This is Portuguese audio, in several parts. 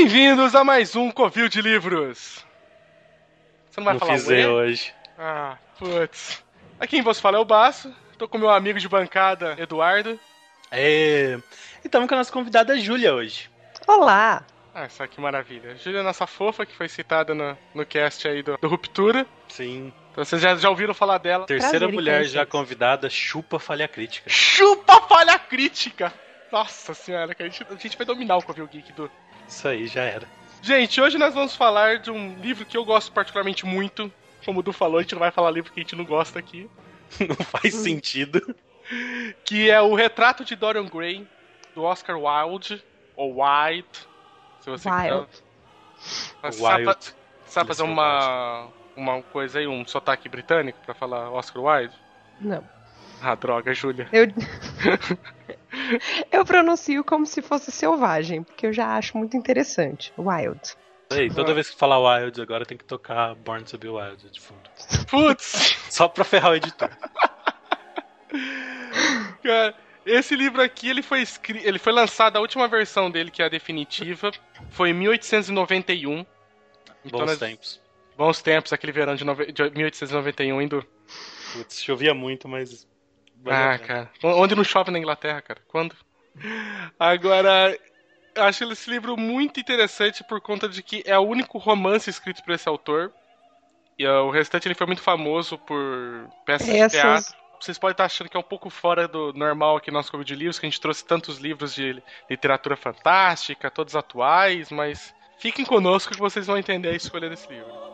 Bem-vindos a mais um Covil de Livros. Você não vai falar fiz hoje. Ah, putz. Aqui quem vos fala é o Baço. Tô com meu amigo de bancada, Eduardo. E estamos com a nossa convidada Júlia hoje. Olá! Ah, só que maravilha. Júlia é nossa fofa, que foi citada no cast aí do Ruptura. Sim. Então vocês já ouviram falar dela. Terceira Prazer, mulher já convidada, chupa falha crítica. Chupa falha crítica! Nossa senhora, que a gente vai dominar o Covil Geek do... Isso aí, já era. Gente, hoje nós vamos falar de um livro que eu gosto particularmente muito. Como o Du falou, a gente não vai falar livro que a gente não gosta aqui. Não faz sentido. Que é o Retrato de Dorian Gray, do Oscar Wilde, ou Wilde, se você Wilde. quiser. Sabe fazer uma coisa aí, um sotaque britânico pra falar Oscar Wilde? Não. Ah, droga, Júlia. Eu pronuncio como se fosse selvagem, porque eu já acho muito interessante. Wild. Ei, toda vez que falar Wild agora tem que tocar Born to be Wild de fundo. Putz! Só pra ferrar o editor. Cara, esse livro aqui, ele foi lançado, a última versão dele, que é a definitiva, foi em 1891. Bons tempos. Bons tempos, aquele verão de 1891, indo... Putz, chovia muito, mas... cara. Onde não chove na Inglaterra, cara? Quando? Agora, eu acho esse livro muito interessante por conta de que é o único romance escrito por esse autor. E o restante ele foi muito famoso por peças de teatro. Vocês podem estar achando que é um pouco fora do normal aqui no nosso Clube de Livros, que a gente trouxe tantos livros de literatura fantástica, todos atuais, mas fiquem conosco que vocês vão entender a escolha desse livro.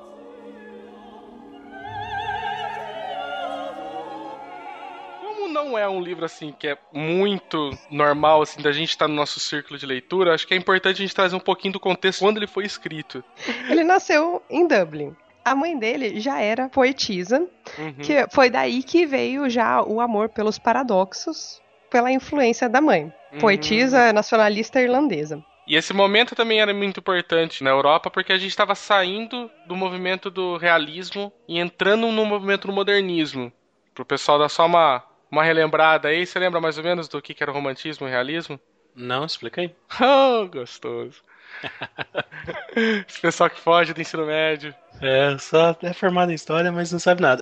Não é um livro assim que é muito normal assim da gente estar no nosso círculo de leitura. Acho que é importante a gente trazer um pouquinho do contexto quando ele foi escrito. Ele nasceu em Dublin. A mãe dele já era poetisa, que foi daí que veio já o amor pelos paradoxos, pela influência da mãe. Poetisa nacionalista irlandesa. E esse momento também era muito importante na Europa, porque a gente estava saindo do movimento do realismo e entrando no movimento do modernismo. Pro pessoal dar só uma relembrada aí, você lembra mais ou menos do que era o romantismo e o realismo? Não, explica aí. Oh, gostoso. Esse pessoal que foge do ensino médio. Só é formado em história, mas não sabe nada.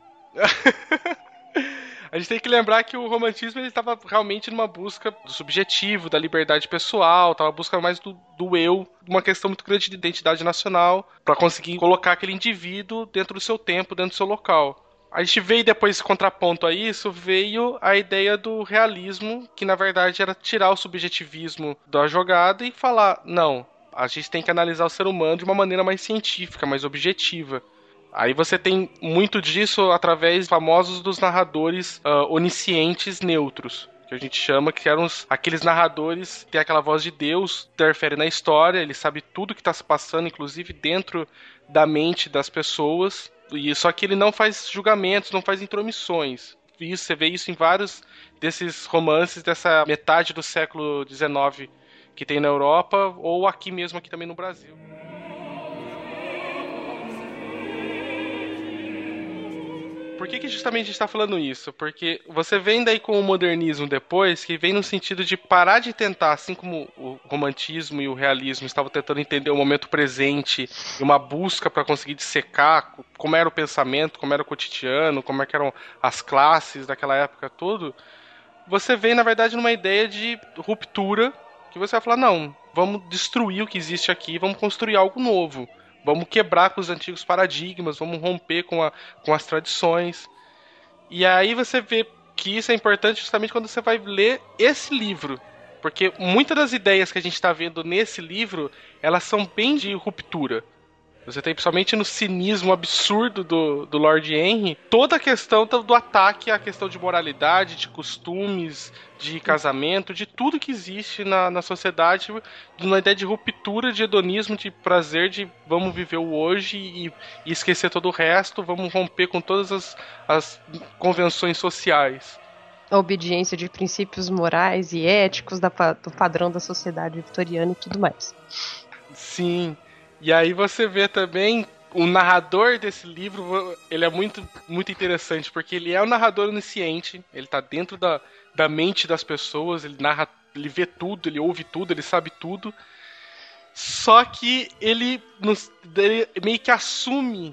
A gente tem que lembrar que o romantismo ele estava realmente numa busca do subjetivo, da liberdade pessoal, estava busca mais do eu, uma questão muito grande de identidade nacional, para conseguir colocar aquele indivíduo dentro do seu tempo, dentro do seu local. A gente veio depois, esse contraponto a isso, veio a ideia do realismo, que na verdade era tirar o subjetivismo da jogada e falar, não, a gente tem que analisar o ser humano de uma maneira mais científica, mais objetiva. Aí você tem muito disso através famosos dos narradores oniscientes neutros, que a gente chama, que eram aqueles narradores que tem aquela voz de Deus, interfere na história, ele sabe tudo que está se passando, inclusive dentro da mente das pessoas. Só que ele não faz julgamentos, não faz intromissões. Você vê isso em vários desses romances dessa metade do século XIX que tem na Europa, ou aqui mesmo, aqui também no Brasil. Por que justamente a gente está falando isso? Porque você vem daí com o modernismo depois, que vem no sentido de parar de tentar, assim como o romantismo e o realismo estavam tentando entender o momento presente e uma busca para conseguir dissecar como era o pensamento, como era o cotidiano, como é que eram as classes daquela época, tudo. Você vem, na verdade, numa ideia de ruptura, que você vai falar, não, vamos destruir o que existe aqui, vamos construir algo novo. Vamos quebrar com os antigos paradigmas, vamos romper com as tradições. E aí você vê que isso é importante justamente quando você vai ler esse livro. Porque muitas das ideias que a gente está vendo nesse livro, elas são bem de ruptura. Você tem, principalmente no cinismo absurdo do Lord Henry, toda a questão do ataque à questão de moralidade, de costumes, de casamento, de tudo que existe na sociedade, uma ideia de ruptura, de hedonismo, de prazer, de vamos viver o hoje e esquecer todo o resto, vamos romper com todas as convenções sociais. A obediência de princípios morais e éticos do padrão da sociedade vitoriana e tudo mais. Sim. E aí você vê também o narrador desse livro, ele é muito, muito interessante, porque ele é um narrador onisciente, ele tá dentro da mente das pessoas, ele narra, ele vê tudo, ele ouve tudo, ele sabe tudo. Só que ele meio que assume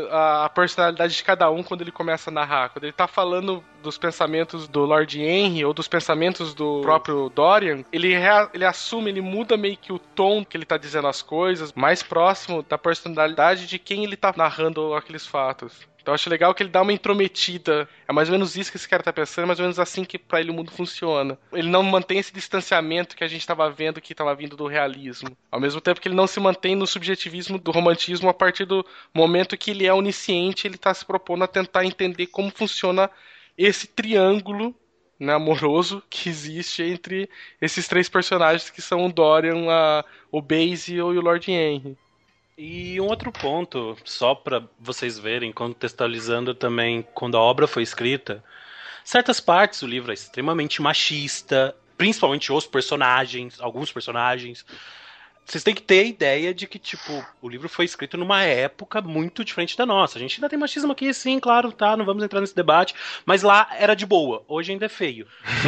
a personalidade de cada um quando ele começa a narrar. Quando ele tá falando dos pensamentos do Lord Henry ou dos pensamentos do próprio Dorian, ele assume, ele muda meio que o tom que ele tá dizendo as coisas, mais próximo da personalidade de quem ele tá narrando aqueles fatos. Então eu acho legal que ele dá uma intrometida. É mais ou menos isso que esse cara tá pensando, é mais ou menos assim que pra ele o mundo funciona. Ele não mantém esse distanciamento que a gente tava vendo que tava vindo do realismo. Ao mesmo tempo que ele não se mantém no subjetivismo do romantismo a partir do momento que ele é onisciente, ele tá se propondo a tentar entender como funciona esse triângulo, né, amoroso que existe entre esses três personagens que são o Dorian, o Basie e o Lord Henry. E um outro ponto, só para vocês verem, contextualizando também quando a obra foi escrita, certas partes do livro é extremamente machista, principalmente os personagens, alguns personagens. Vocês têm que ter a ideia de que, tipo, o livro foi escrito numa época muito diferente da nossa. A gente ainda tem machismo aqui, sim, claro, tá, não vamos entrar nesse debate, mas lá era de boa, hoje ainda é feio.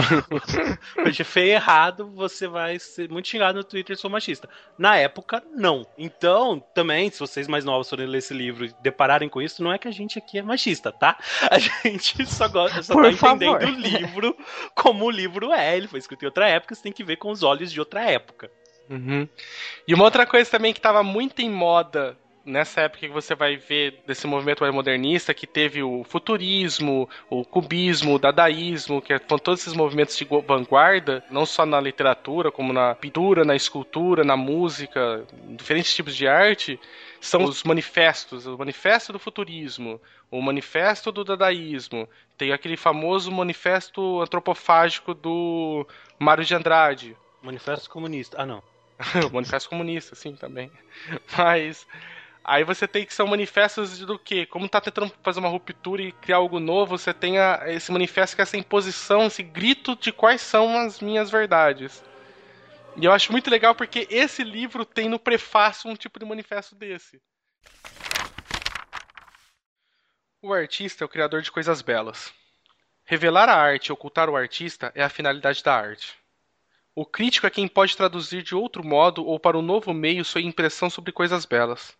Hoje é feio e errado, você vai ser muito xingado no Twitter, sou machista. Na época, não. Então, também, se vocês mais novos forem ler esse livro e depararem com isso, não é que a gente aqui é machista, tá? A gente só tá entendendo o livro como o livro é. Ele foi escrito em outra época, você tem que ver com os olhos de outra época. Uhum. E uma outra coisa também que estava muito em moda nessa época que você vai ver desse movimento mais modernista, que teve o futurismo, o cubismo, o dadaísmo, que são todos esses movimentos de vanguarda, não só na literatura, como na pintura, na escultura, na música, diferentes tipos de arte, são os manifestos, o manifesto do futurismo, o manifesto do dadaísmo, tem aquele famoso manifesto antropofágico do Mário de Andrade. Manifesto comunista. Ah, não. O manifesto comunista, sim, também. Mas aí você tem que ser manifestos do quê? Como tá tentando fazer uma ruptura e criar algo novo, você tem esse manifesto que é essa imposição, esse grito de quais são as minhas verdades. E eu acho muito legal porque esse livro tem no prefácio um tipo de manifesto desse. O artista é o criador de coisas belas. Revelar a arte e ocultar o artista é a finalidade da arte. O crítico é quem pode traduzir de outro modo ou para um novo meio sua impressão sobre coisas belas.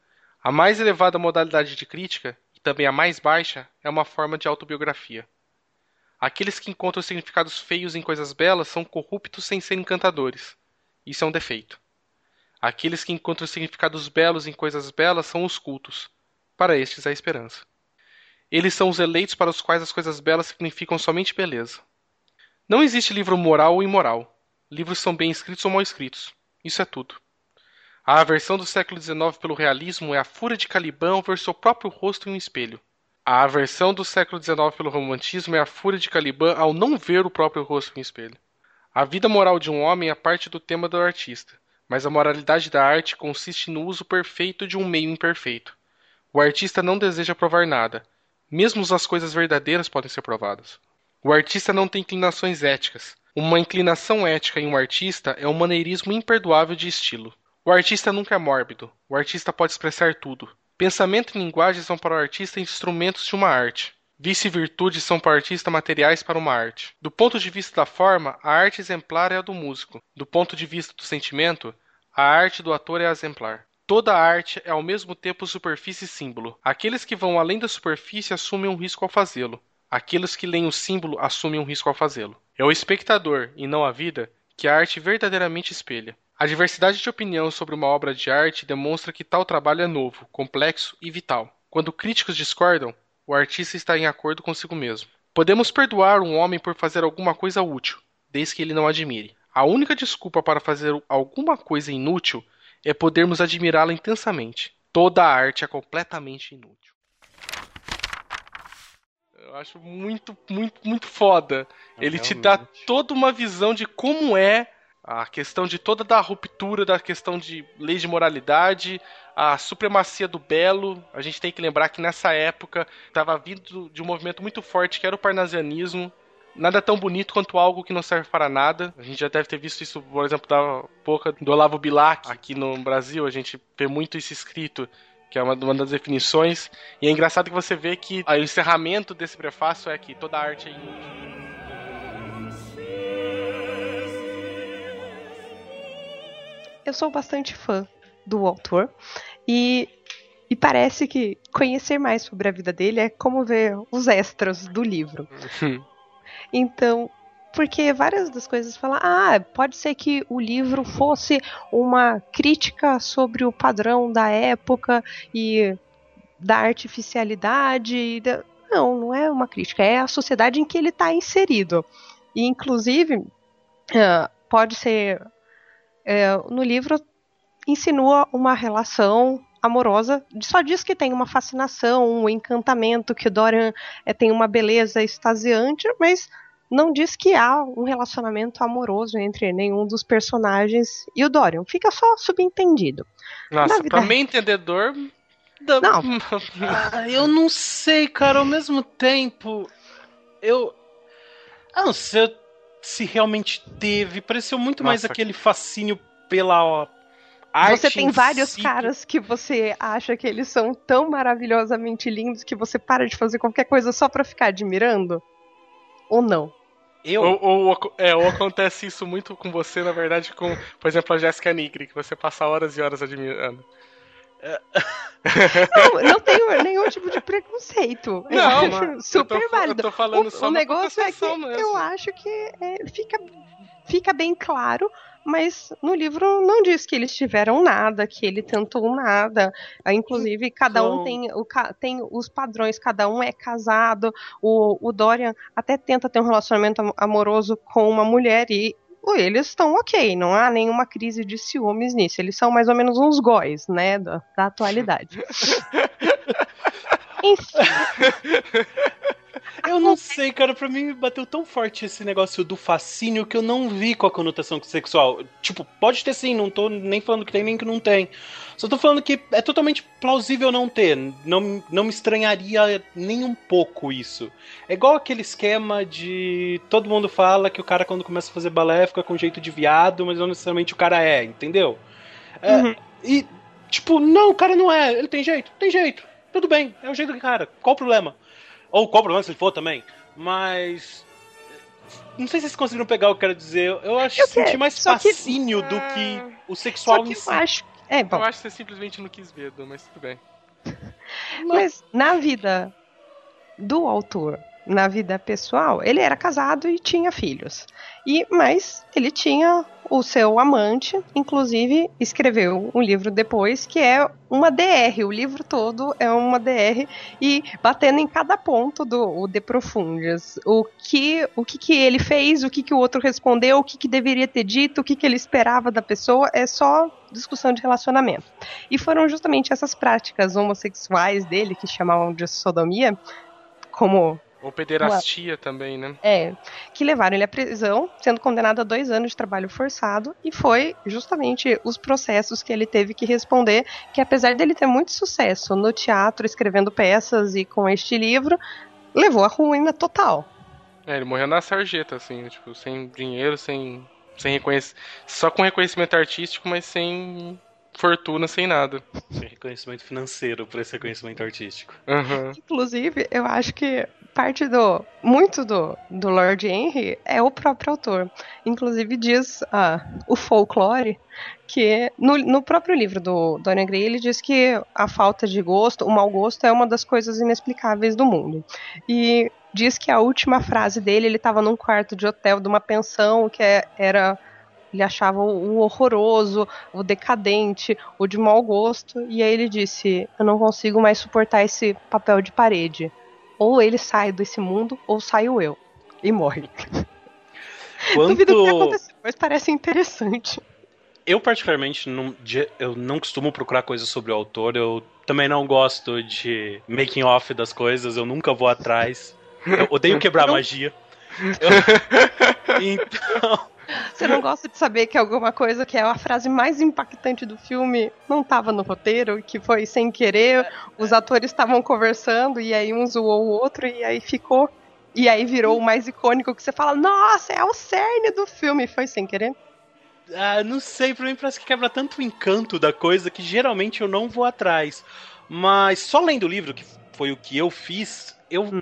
A mais elevada modalidade de crítica, e também a mais baixa, é uma forma de autobiografia. Aqueles que encontram significados feios em coisas belas são corruptos sem serem encantadores. Isso é um defeito. Aqueles que encontram significados belos em coisas belas são os cultos. Para estes há esperança. Eles são os eleitos para os quais as coisas belas significam somente beleza. Não existe livro moral ou imoral. Livros são bem escritos ou mal escritos. Isso é tudo. A aversão do século XIX pelo realismo é a fúria de Caliban ao ver seu próprio rosto em um espelho. A aversão do século XIX pelo romantismo é a fúria de Caliban ao não ver o próprio rosto em um espelho. A vida moral de um homem é parte do tema do artista, mas a moralidade da arte consiste no uso perfeito de um meio imperfeito. O artista não deseja provar nada. Mesmo as coisas verdadeiras podem ser provadas. O artista não tem inclinações éticas. Uma inclinação ética em um artista é um maneirismo imperdoável de estilo. O artista nunca é mórbido. O artista pode expressar tudo. Pensamento e linguagem são para o artista instrumentos de uma arte. Vício e virtude são para o artista materiais para uma arte. Do ponto de vista da forma, a arte exemplar é a do músico. Do ponto de vista do sentimento, a arte do ator é a exemplar. Toda arte é ao mesmo tempo superfície e símbolo. Aqueles que vão além da superfície assumem um risco ao fazê-lo. Aqueles que leem o símbolo assumem um risco ao fazê-lo. É o espectador, e não a vida, que a arte verdadeiramente espelha. A diversidade de opinião sobre uma obra de arte demonstra que tal trabalho é novo, complexo e vital. Quando críticos discordam, o artista está em acordo consigo mesmo. Podemos perdoar um homem por fazer alguma coisa útil, desde que ele não admire. A única desculpa para fazer alguma coisa inútil é podermos admirá-la intensamente. Toda a arte é completamente inútil. Eu acho muito, muito, muito foda. Ele te dá toda uma visão de como é a questão de toda da ruptura, da questão de leis de moralidade, a supremacia do belo. A gente tem que lembrar que nessa época estava vindo de um movimento muito forte que era o parnasianismo. Nada tão bonito quanto algo que não serve para nada. A gente já deve ter visto isso, por exemplo, da boca do Olavo Bilac aqui no Brasil. A gente vê muito isso escrito, que é uma das definições. E é engraçado que você vê que o encerramento desse prefácio é que toda arte é inútil. eu sou bastante fã do autor e parece que conhecer mais sobre a vida dele é como ver os extras do livro. Então, porque várias das coisas falam, pode ser que o livro fosse uma crítica sobre o padrão da época e da artificialidade. Não é uma crítica, é a sociedade em que ele está inserido. E, inclusive, pode ser, no livro, insinua uma relação amorosa, só diz que tem uma fascinação, um encantamento, que o Dorian tem uma beleza extasiante, mas não diz que há um relacionamento amoroso entre nenhum dos personagens e o Dorian. Fica só subentendido. Nossa, pra mim entendedor... Não. Eu não sei, cara. Ao mesmo tempo, eu não sei se realmente teve. Pareceu muito mais aquele fascínio pela arte. Você tem vários caras que você acha que eles são tão maravilhosamente lindos que você para de fazer qualquer coisa só pra ficar admirando? Ou não? Ou acontece isso muito com você, na verdade, com, por exemplo, a Jéssica Nigri, que você passa horas e horas admirando. Não tenho nenhum tipo de preconceito. Não, eu acho super válido. Eu tô falando só o negócio é que mesmo. Eu acho que fica bem claro, mas no livro não diz que eles tiveram nada, que ele tentou nada. Inclusive, cada um tem os padrões, cada um é casado. O Dorian até tenta ter um relacionamento amoroso com uma mulher e eles estão ok, não há nenhuma crise de ciúmes nisso. Eles são mais ou menos uns góis, né, da atualidade. Enfim. Eu não sei, cara, pra mim bateu tão forte esse negócio do fascínio que eu não vi com a conotação sexual. Tipo, pode ter sim, não tô nem falando que tem nem que não tem. Só tô falando que é totalmente plausível não ter. Não me estranharia nem um pouco isso. É igual aquele esquema de todo mundo fala que o cara quando começa a fazer balé fica com jeito de viado, mas não necessariamente o cara é, entendeu? E, tipo, não, o cara não é, ele tem jeito. Tudo bem, é o jeito do cara. Qual o problema? Ou qual o problema se ele for também. Mas... não sei se vocês conseguiram pegar o que eu quero dizer. Eu acho que senti mais fascínio do que o sexual em si. Eu acho que você simplesmente não quis ver, mas tudo bem. Mas na vida do autor, na vida pessoal, ele era casado e tinha filhos. Mas ele tinha o seu amante, inclusive escreveu um livro depois que é uma DR, o livro todo é uma DR e batendo em cada ponto do De Profundis, o que ele fez, o que o outro respondeu, o que deveria ter dito, o que ele esperava da pessoa, é só discussão de relacionamento. E foram justamente essas práticas homossexuais dele, que chamavam de sodomia, como... ou pederastia também, né? Que levaram ele à prisão, sendo condenado a 2 anos de trabalho forçado, e foi justamente os processos que ele teve que responder, que apesar dele ter muito sucesso no teatro, escrevendo peças e com este livro, levou à ruína total. Ele morreu na sarjeta, assim, tipo, sem dinheiro, sem reconhecimento, só com reconhecimento artístico, mas sem fortuna, sem nada. Sem reconhecimento financeiro por esse reconhecimento artístico. Inclusive, eu acho que parte muito do Lord Henry é o próprio autor. Inclusive diz o folclore que no próprio livro do Dorian Gray ele diz que a falta de gosto, o mau gosto é uma das coisas inexplicáveis do mundo. E diz que a última frase dele, ele estava num quarto de hotel de uma pensão que era... ele achava o horroroso, o decadente, o de mau gosto. E aí ele disse, eu não consigo mais suportar esse papel de parede. Ou ele sai desse mundo, ou saio eu. E morre. Duvido o que aconteceu, mas parece interessante. Eu particularmente, eu não costumo procurar coisas sobre o autor. Eu também não gosto de making off das coisas. Eu nunca vou atrás. Eu odeio quebrar magia. Então... você não gosta de saber que alguma coisa que é a frase mais impactante do filme não estava no roteiro, que foi sem querer, os atores estavam conversando e aí um zoou o outro e aí ficou, e aí virou o mais icônico que você fala, nossa, é o cerne do filme, foi sem querer? Não sei, pra mim parece que quebra tanto o encanto da coisa que geralmente eu não vou atrás. Mas só lendo o livro, que foi o que eu fiz, eu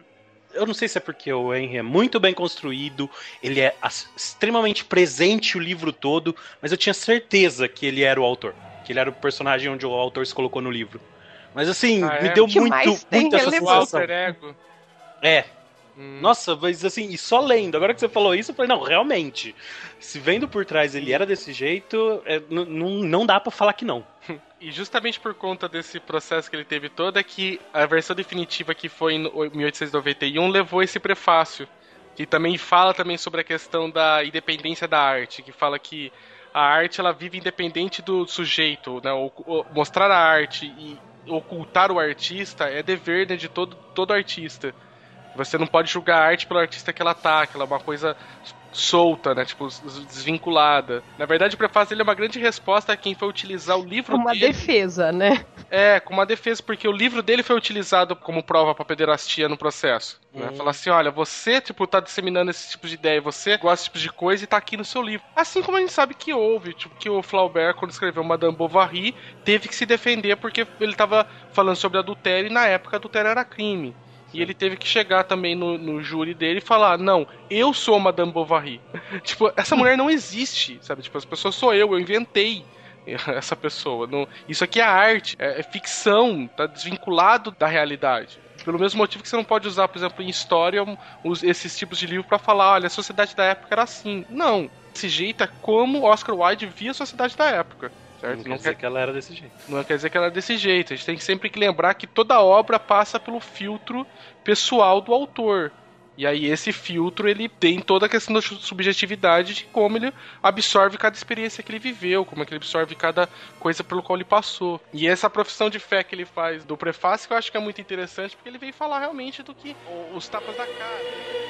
Eu não sei se é porque o Henry é muito bem construído, ele é extremamente presente o livro todo, mas eu tinha certeza que ele era o autor. Que ele era o personagem onde o autor se colocou no livro. Mas assim, me deu muito essa sensação. Ego. É. Nossa, mas assim, e só lendo, agora que você falou isso, eu falei, não, realmente, se vendo por trás ele era desse jeito, não dá pra falar que não. E justamente por conta desse processo que ele teve todo, é que a versão definitiva que foi em 1891 levou esse prefácio, que também fala também sobre a questão da independência da arte, que fala que a arte ela vive independente do sujeito, né? Mostrar a arte e ocultar o artista é dever, né, de todo artista. Você não pode julgar a arte pelo artista que ela tá, que ela é uma coisa solta, né? Tipo, desvinculada. Na verdade, o prefácio dele é uma grande resposta a quem foi utilizar o livro dele. Uma defesa, né? Com uma defesa, porque o livro dele foi utilizado como prova pra pederastia no processo. Né? Falar assim, olha, você, tipo, tá disseminando esse tipo de ideia, você gosta desse tipo de coisa e tá aqui no seu livro. Assim como a gente sabe que houve, tipo, que o Flaubert, quando escreveu Madame Bovary, teve que se defender porque ele tava falando sobre adultério e na época adultério era crime. E ele teve que chegar também no júri dele e falar, não, eu sou Madame Bovary. Tipo, essa mulher não existe, sabe? Tipo, essa pessoa sou eu inventei essa pessoa. Não, isso aqui é arte, é ficção, tá desvinculado da realidade. Pelo mesmo motivo que você não pode usar, por exemplo, em história, esses tipos de livro pra falar, olha, a sociedade da época era assim. Não, desse jeito é como Oscar Wilde via a sociedade da época. Certo? Não quer dizer que ela era desse jeito. Não quer dizer que ela era desse jeito. A gente tem sempre que lembrar que toda obra passa pelo filtro pessoal do autor. E aí esse filtro, ele tem toda a questão da subjetividade de como ele absorve cada experiência que ele viveu, como é que ele absorve cada coisa pelo qual ele passou. E essa profissão de fé que ele faz do prefácio, que eu acho que é muito interessante, porque ele vem falar realmente do que os tapas da cara.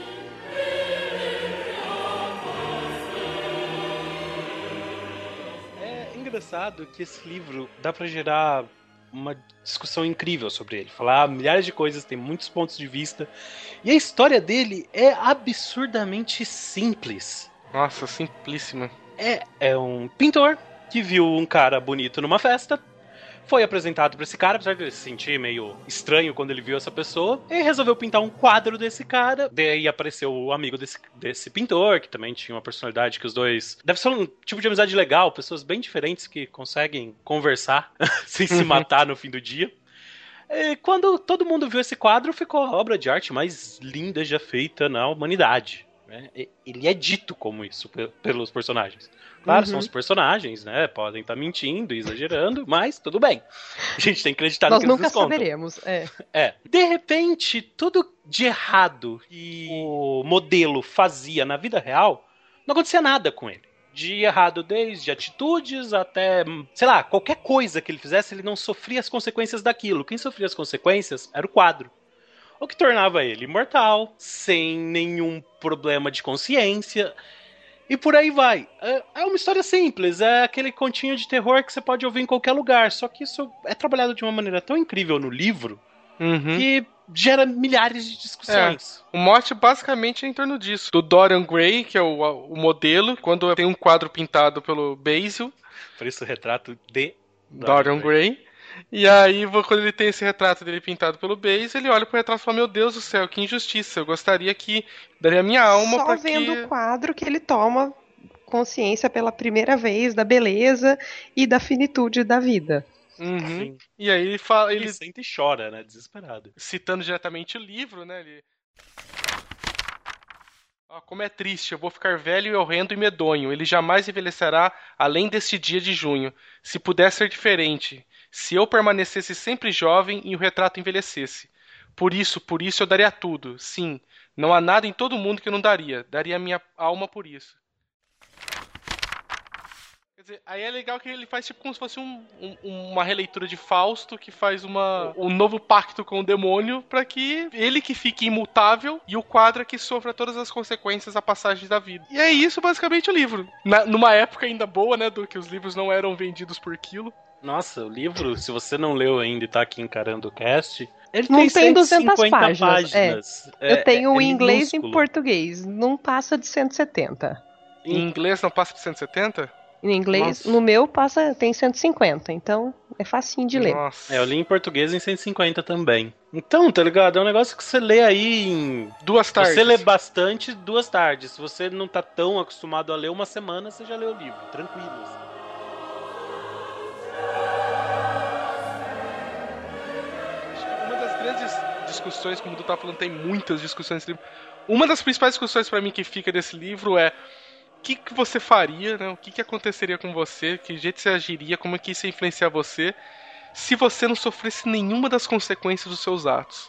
Engraçado que esse livro dá pra gerar uma discussão incrível sobre ele, falar milhares de coisas, tem muitos pontos de vista, e a história dele é absurdamente simples. Nossa, simplíssima. É um pintor que viu um cara bonito numa festa, foi apresentado pra esse cara, apesar de ele se sentir meio estranho quando ele viu essa pessoa, e resolveu pintar um quadro desse cara. Daí apareceu o amigo desse pintor, que também tinha uma personalidade que os dois... Deve ser um tipo de amizade legal, pessoas bem diferentes que conseguem conversar sem se matar no fim do dia. E quando todo mundo viu esse quadro, ficou a obra de arte mais linda já feita na humanidade. Ele é dito como isso pelos personagens. Claro, são os personagens, né? Podem estar mentindo, exagerando, mas tudo bem. A gente tem que acreditar no que eles contam. Nós nunca saberemos, De repente, tudo de errado que o modelo fazia na vida real, não acontecia nada com ele. De errado desde atitudes até, sei lá, qualquer coisa que ele fizesse, ele não sofria as consequências daquilo. Quem sofria as consequências era o quadro. O que tornava ele imortal, sem nenhum problema de consciência... E por aí vai. É uma história simples, é aquele continho de terror que você pode ouvir em qualquer lugar. Só que isso é trabalhado de uma maneira tão incrível no livro que gera milhares de discussões. O mote basicamente é em torno disso. Do Dorian Gray, que é o modelo, quando tem um quadro pintado pelo Basil. Por isso o retrato de Dorian Gray. E aí, quando ele tem esse retrato dele pintado pelo Basil, ele olha pro retrato e fala, meu Deus do céu, que injustiça, eu gostaria que daria minha alma pra que... Só vendo o quadro que ele toma consciência pela primeira vez da beleza e da finitude da vida. E aí ele fala... Ele sente e chora, né, desesperado. Citando diretamente o livro, né, ele... Como é triste, eu vou ficar velho e horrendo e medonho, ele jamais envelhecerá além deste dia de junho. Se puder ser diferente... Se eu permanecesse sempre jovem e o retrato envelhecesse. Por isso eu daria tudo. Sim, não há nada em todo mundo que eu não daria. Daria a minha alma por isso. Quer dizer, aí é legal que ele faz tipo como se fosse uma releitura de Fausto, que faz um novo pacto com o demônio, para que ele que fique imutável e o quadro que sofra todas as consequências da passagem da vida. E é isso basicamente o livro. Numa época ainda boa, né, do que os livros não eram vendidos por quilo. Nossa, o livro, se você não leu ainda e tá aqui encarando o cast, ele não tem 200 páginas. Eu tenho em inglês e em minúsculo. português. Não passa de 170. Em inglês não passa de 170? Em inglês, no meu tem 150, então É facinho de ler. Nossa. Eu li em português em 150 também. Então, tá ligado? É um negócio que você lê aí em 2 tardes. Você lê bastante 2 tardes. Se você não tá tão acostumado a ler, uma semana você já lê o livro. Tranquilo. Acho que uma das grandes discussões, como tu tá falando, tem muitas discussões nesse livro. Uma das principais discussões pra mim que fica desse livro é o que você faria, né? O que aconteceria com você, que jeito você agiria, como é que isso ia influenciar você, se você não sofresse nenhuma das consequências dos seus atos.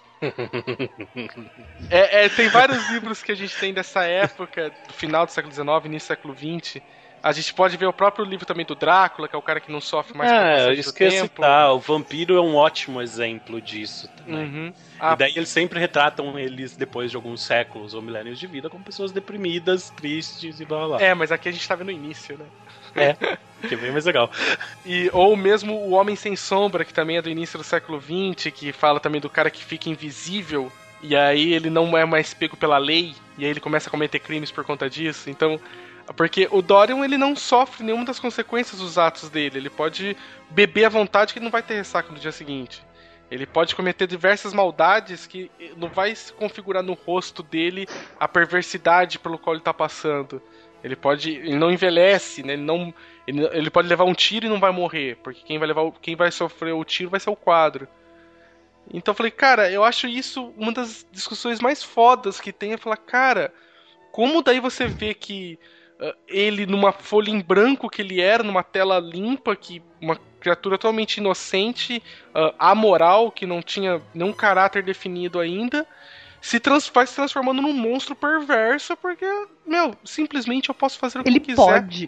Tem vários livros que a gente tem dessa época, do final do século XIX, início do século XX. A gente pode ver o próprio livro também do Drácula, que é o cara que não sofre mais com a passagem do tempo. O Vampiro é um ótimo exemplo disso também. E daí eles sempre retratam eles, depois de alguns séculos ou milênios de vida, como pessoas deprimidas, tristes e blá blá blá. Mas aqui a gente tá vendo o início, né? Que é bem mais legal. Ou mesmo O Homem Sem Sombra, que também é do início do século XX, que fala também do cara que fica invisível, e aí ele não é mais pego pela lei, e aí ele começa a cometer crimes por conta disso. Então, porque o Dorian, ele não sofre nenhuma das consequências dos atos dele. Ele pode beber à vontade que ele não vai ter ressaca no dia seguinte. Ele pode cometer diversas maldades que não vai se configurar no rosto dele a perversidade pelo qual ele tá passando. Ele não envelhece, né? Ele pode levar um tiro e não vai morrer, porque quem vai sofrer o tiro vai ser o quadro. Então eu falei, cara, eu acho isso uma das discussões mais fodas que tem. É falar, cara, como daí você vê que ele, numa folha em branco que ele era, numa tela limpa, que uma criatura totalmente inocente, amoral, que não tinha nenhum caráter definido ainda, vai se transformando num monstro perverso, porque, simplesmente eu posso fazer o que eu quiser. Ele pode.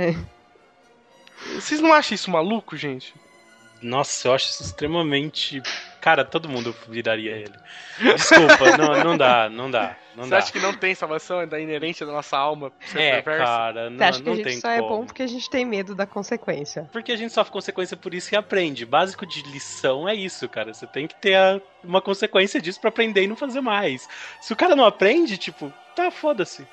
Vocês não acham isso maluco, gente? Nossa, eu acho isso extremamente... Cara, todo mundo viraria ele. Desculpa, não dá. Você acha que não tem salvação? É da inerente da nossa alma ser perversa? Cara, não, Você acha que não a gente tem só como. é bom porque a gente tem medo da consequência? Porque a gente sofre consequência por isso e aprende. Básico de lição é isso, cara. Você tem que ter uma consequência disso pra aprender e não fazer mais. Se o cara não aprende, tipo, tá, foda-se.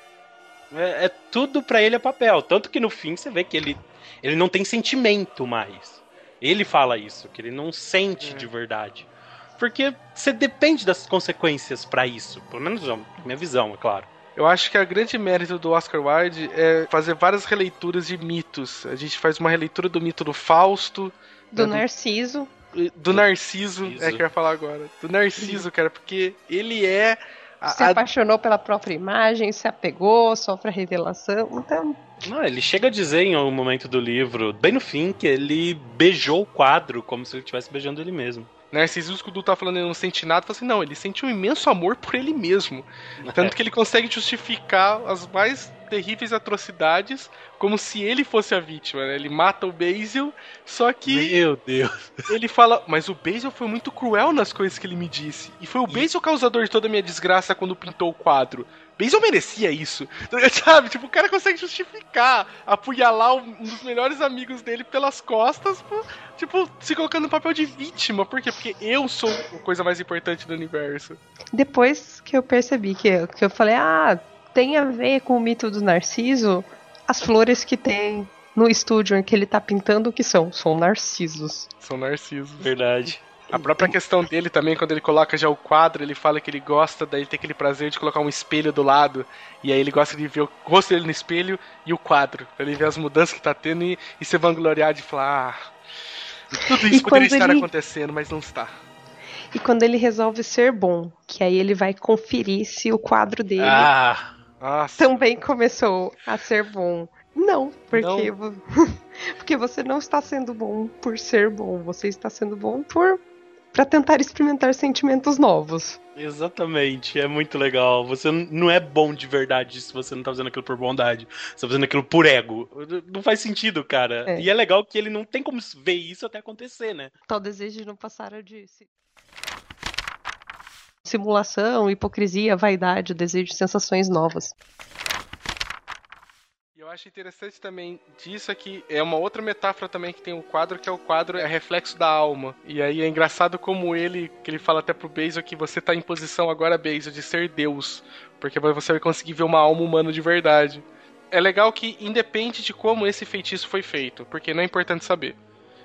Tudo pra ele é papel. Tanto que no fim você vê que ele não tem sentimento mais. Ele fala isso, que ele não sente de verdade. Porque você depende das consequências pra isso. Pelo menos a minha visão, é claro. Eu acho que a grande mérito do Oscar Wilde é fazer várias releituras de mitos. A gente faz uma releitura do mito do Fausto. Do Narciso. Do Narciso, que eu ia falar agora. Do Narciso, cara, porque ele é... Se apaixonou pela própria imagem, se apegou, sofre a revelação, então... Não, ele chega a dizer em um momento do livro, bem no fim, que ele beijou o quadro como se ele estivesse beijando ele mesmo. Narciso, que o Du tá falando, ele não sente nada, fala assim, não, ele sente um imenso amor por ele mesmo. Tanto que ele consegue justificar as mais terríveis atrocidades como se ele fosse a vítima, né? Ele mata o Basil, só que... Meu Deus! Ele fala, mas o Basil foi muito cruel nas coisas que ele me disse. E foi o Basil o causador de toda a minha desgraça quando pintou o quadro. Basil merecia isso. Sabe? Tipo, o cara consegue justificar, apunhalar um dos melhores amigos dele pelas costas, tipo, se colocando no papel de vítima. Por quê? Porque eu sou a coisa mais importante do universo. Depois que eu percebi que eu falei, tem a ver com o mito do Narciso, as flores que tem no estúdio em que ele tá pintando, o que são? São narcisos. São narcisos. Verdade. A própria questão dele também, quando ele coloca já o quadro, ele fala que ele gosta, daí ele tem aquele prazer de colocar um espelho do lado, e aí ele gosta de ver o rosto dele no espelho e o quadro, pra ele ver as mudanças que tá tendo e se vangloriar de falar, tudo isso poderia estar acontecendo, mas não está. E quando ele resolve ser bom, que aí ele vai conferir se o quadro dele também começou a ser bom. Não, porque porque você não está sendo bom por ser bom, você está sendo bom para tentar experimentar sentimentos novos. Exatamente, é muito legal. Você não é bom de verdade se você não tá fazendo aquilo por bondade. Você tá fazendo aquilo por ego. Não faz sentido, cara. E é legal que ele não tem como ver isso até acontecer, né? Tal desejo de não passar disso. Simulação, hipocrisia, vaidade, o desejo de sensações novas. Eu acho interessante também disso aqui, é uma outra metáfora também que tem o quadro, que é o quadro é reflexo da alma. E aí é engraçado como que ele fala até pro Basil que você tá em posição agora, Basil, de ser Deus, porque você vai conseguir ver uma alma humana de verdade. É legal que independe de como esse feitiço foi feito, porque não é importante saber.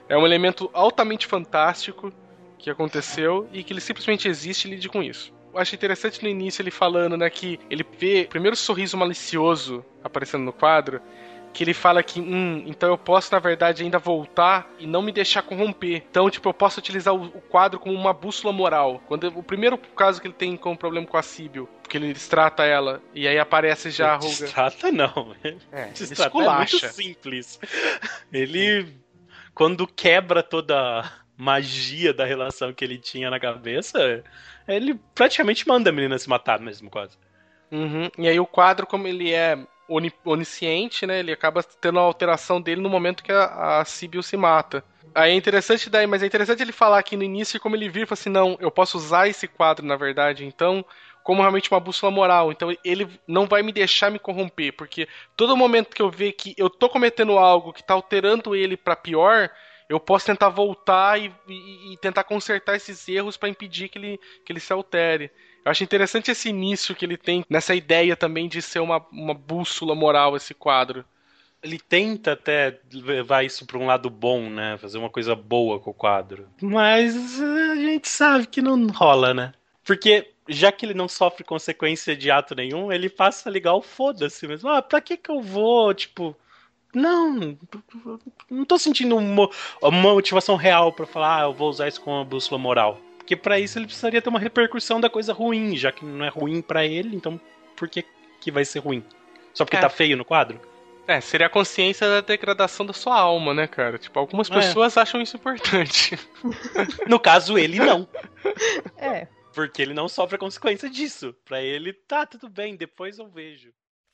É um elemento altamente fantástico que aconteceu e que ele simplesmente existe e lide com isso. Eu acho interessante no início ele falando, né, que ele vê o primeiro sorriso malicioso aparecendo no quadro, que ele fala que, então eu posso, na verdade, ainda voltar e não me deixar corromper. Então, tipo, eu posso utilizar o quadro como uma bússola moral. O primeiro caso que ele tem como problema com a Síbil, porque ele destrata ela, e aí aparece já a Ruga. Destrata não. Destrata é muito simples. Ele, quando quebra toda a magia da relação que ele tinha na cabeça, ele praticamente manda a menina se matar mesmo, quase. E aí o quadro, como ele é onisciente, né? Ele acaba tendo a alteração dele no momento que a Síbil se mata. Aí é interessante mas é interessante ele falar aqui no início como ele vira e fala assim, não, eu posso usar esse quadro, na verdade, então, como realmente uma bússola moral. Então ele não vai me deixar me corromper, porque todo momento que eu ver que eu tô cometendo algo que tá alterando ele pra pior, eu posso tentar voltar e tentar consertar esses erros pra impedir que ele se altere. Eu acho interessante esse início que ele tem nessa ideia também de ser uma bússola moral, esse quadro. Ele tenta até levar isso para um lado bom, né? Fazer uma coisa boa com o quadro. Mas a gente sabe que não rola, né? Porque, já que ele não sofre consequência de ato nenhum, ele passa a ligar o foda-se mesmo. Pra que eu vou, tipo... Não tô sentindo uma motivação real para falar, eu vou usar isso como uma bússola moral. Porque pra isso ele precisaria ter uma repercussão da coisa ruim, já que não é ruim pra ele, então por que vai ser ruim? Só porque tá feio no quadro? Seria a consciência da degradação da sua alma, né, cara? Tipo, algumas pessoas acham isso importante. No caso, ele não. É. Porque ele não sofre a consequência disso. Pra ele, tá, tudo bem, depois eu vejo.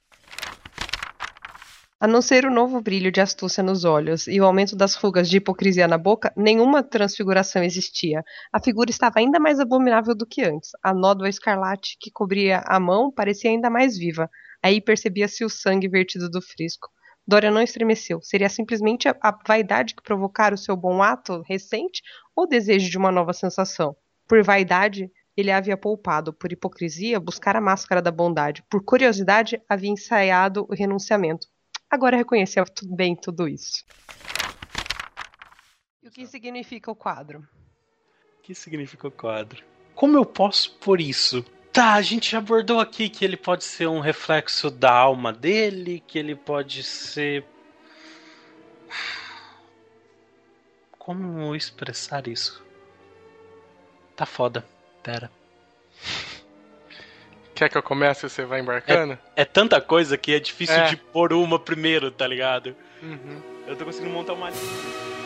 A não ser o novo brilho de astúcia nos olhos e o aumento das rugas de hipocrisia na boca, nenhuma transfiguração existia. A figura estava ainda mais abominável do que antes. A nódoa escarlate que cobria a mão parecia ainda mais viva. Aí percebia-se o sangue vertido do frisco. Dorian não estremeceu. Seria simplesmente a vaidade que provocara o seu bom ato recente ou o desejo de uma nova sensação? Por vaidade, ele havia poupado. Por hipocrisia, buscar a máscara da bondade. Por curiosidade, havia ensaiado o renunciamento. Agora reconheceu bem tudo isso. E o que significa o quadro? O que significa o quadro? Como eu posso pôr isso? Tá, a gente já abordou aqui que ele pode ser um reflexo da alma dele, que ele pode ser... Como expressar isso? Tá foda. Pera. Quer que eu comece e você vai embarcando? É tanta coisa que é difícil de pôr uma primeiro, tá ligado? Uhum. Eu tô conseguindo montar uma lista.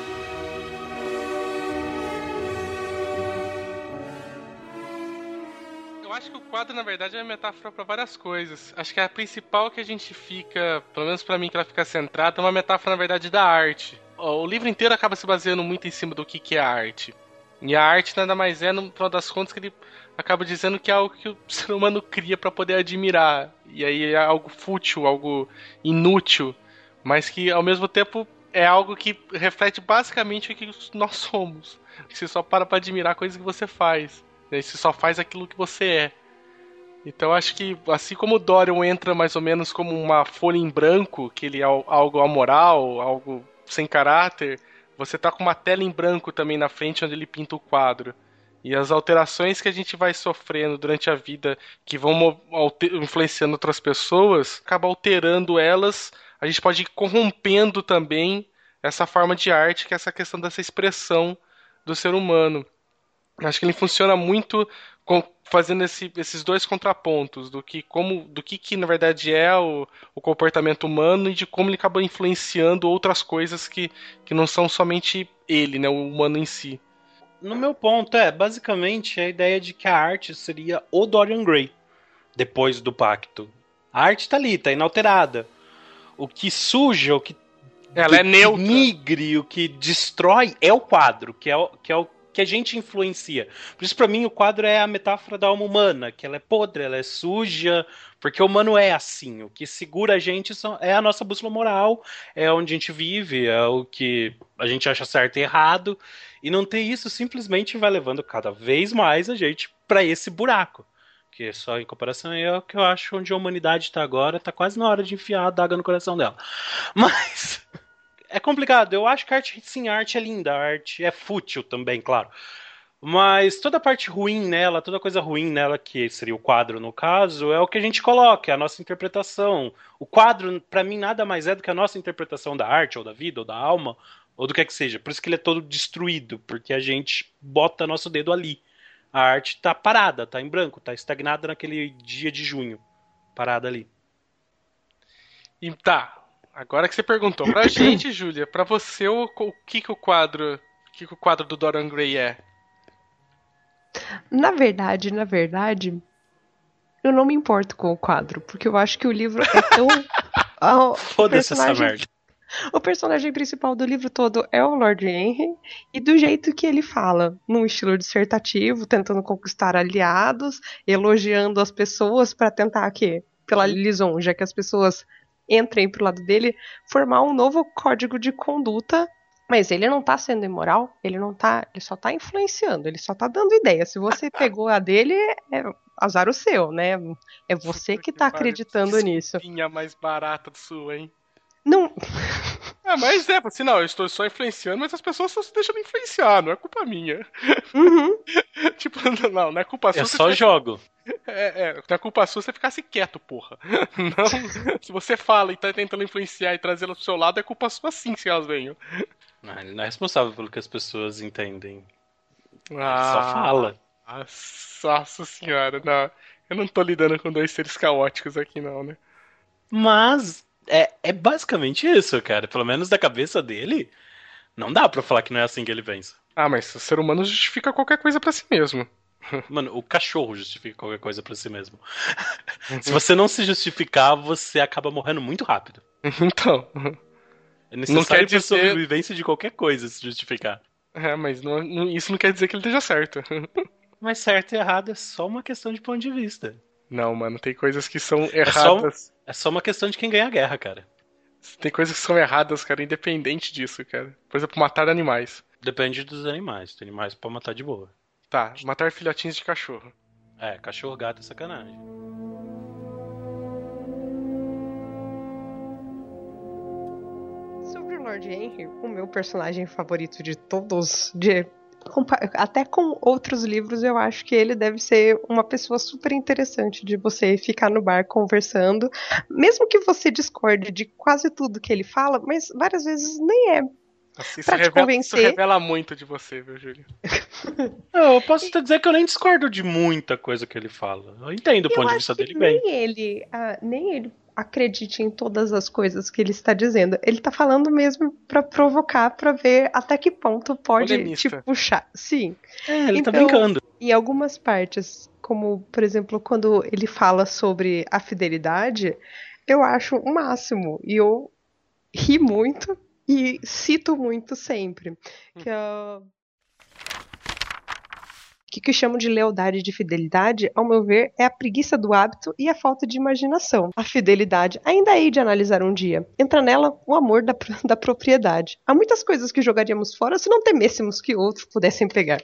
Eu acho que o quadro, na verdade, é metáfora pra várias coisas. Acho que a principal que a gente fica, pelo menos pra mim, que ela fica centrada, é uma metáfora, na verdade, da arte. O livro inteiro acaba se baseando muito em cima do que é a arte. E a arte nada mais é, no final das contas, que ele acaba dizendo que é algo que o ser humano cria para poder admirar. E aí é algo fútil, algo inútil, mas que ao mesmo tempo é algo que reflete basicamente o que nós somos. Você só para pra admirar coisas que você faz. Né? Você só faz aquilo que você é. Então acho que, assim como o Dorian entra mais ou menos como uma folha em branco, que ele é algo amoral, algo sem caráter, você tá com uma tela em branco também na frente onde ele pinta o quadro. E as alterações que a gente vai sofrendo durante a vida, que vão influenciando outras pessoas, acaba alterando elas, a gente pode ir corrompendo também essa forma de arte, que é essa questão dessa expressão do ser humano. Acho que ele funciona muito fazendo esses dois contrapontos, do que na verdade é o comportamento humano e de como ele acaba influenciando outras coisas que não são somente ele, né, o humano em si. No meu ponto, basicamente a ideia de que a arte seria o Dorian Gray, depois do pacto. A arte tá ali, tá inalterada. O que suja, o que ela é neutra. Migre, o que destrói é o quadro, que é o que a gente influencia. Por isso, pra mim, o quadro é a metáfora da alma humana, que ela é podre, ela é suja, porque o humano é assim. O que segura a gente é a nossa bússola moral, é onde a gente vive, é o que a gente acha certo e errado. E não ter isso simplesmente vai levando cada vez mais a gente pra esse buraco. Que só em comparação é o que eu acho onde a humanidade tá agora, tá quase na hora de enfiar a daga no coração dela. Mas é complicado. Eu acho que a arte é linda, a arte é fútil também, claro. Mas toda a parte ruim nela, toda coisa ruim nela, que seria o quadro no caso, é o que a gente coloca, é a nossa interpretação. O quadro, pra mim, nada mais é do que a nossa interpretação da arte, ou da vida, ou da alma, ou do que é que seja. Por isso que ele é todo destruído, porque a gente bota nosso dedo ali. A arte tá parada, tá em branco, tá estagnada naquele dia de junho. Parada ali. E tá, agora que você perguntou pra gente, Júlia, pra você o que o quadro do Dorian Gray é? Na verdade, eu não me importo com o quadro, porque eu acho que o livro é tão... Foda-se essa merda. O personagem principal do livro todo é o Lord Henry, e do jeito que ele fala, num estilo dissertativo, tentando conquistar aliados, elogiando as pessoas pra tentar, pela lisonja, que as pessoas entrem pro lado dele, formar um novo código de conduta. Mas ele não tá sendo imoral, ele só tá influenciando, ele só tá dando ideia. Se você pegou a dele, é azar o seu, né? É você que tá acreditando nisso. Pinha mais barata sua, hein? Não. Mas assim, não, eu estou só influenciando, mas as pessoas só se deixam me influenciar, não é culpa minha. Uhum. Tipo, não é culpa sua. Eu só jogo. Não é culpa sua você ficasse quieto, porra. Não, se você fala e tá tentando influenciar e trazê-las pro seu lado, é culpa sua sim, se elas venham. Não, ele não é responsável pelo que as pessoas entendem. Ele só fala. Nossa senhora, não. Eu não tô lidando com dois seres caóticos aqui, não, né? Mas é basicamente isso, cara. Pelo menos da cabeça dele, não dá pra falar que não é assim que ele pensa. Mas o ser humano justifica qualquer coisa pra si mesmo. Mano, o cachorro justifica qualquer coisa pra si mesmo. Se você não se justificar, você acaba morrendo muito rápido. Então. É necessário pra sobrevivência de qualquer coisa se justificar. Mas isso não quer dizer que ele esteja certo. Mas certo e errado é só uma questão de ponto de vista. Não, mano, tem coisas que são erradas. É só uma questão de quem ganha a guerra, cara. Tem coisas que são erradas, cara, independente disso, cara. Por exemplo, matar animais. Depende dos animais. Tem animais pra matar de boa. Tá, matar filhotinhos de cachorro. Cachorro, gato é sacanagem. Sobre o Lord Henry, o meu personagem favorito de todos, até com outros livros, eu acho que ele deve ser uma pessoa super interessante de você ficar no bar conversando, mesmo que você discorde de quase tudo que ele fala, mas várias vezes nem é. Assim, pra te convencer. Isso revela muito de você, viu, Júlio? Eu posso te dizer que eu nem discordo de muita coisa que ele fala. Eu entendo o ponto de vista dele bem. Nem ele acredite em todas as coisas que ele está dizendo. Ele tá falando mesmo pra provocar, pra ver até que ponto pode te puxar. Sim. Ele tá brincando. Em algumas partes, como, por exemplo, quando ele fala sobre a fidelidade, eu acho o máximo. E eu ri muito e cito muito sempre. Que chamam de lealdade e de fidelidade, ao meu ver, é a preguiça do hábito e a falta de imaginação. A fidelidade ainda hei de analisar um dia. Entra nela o amor da propriedade. Há muitas coisas que jogaríamos fora se não temêssemos que outros pudessem pegar.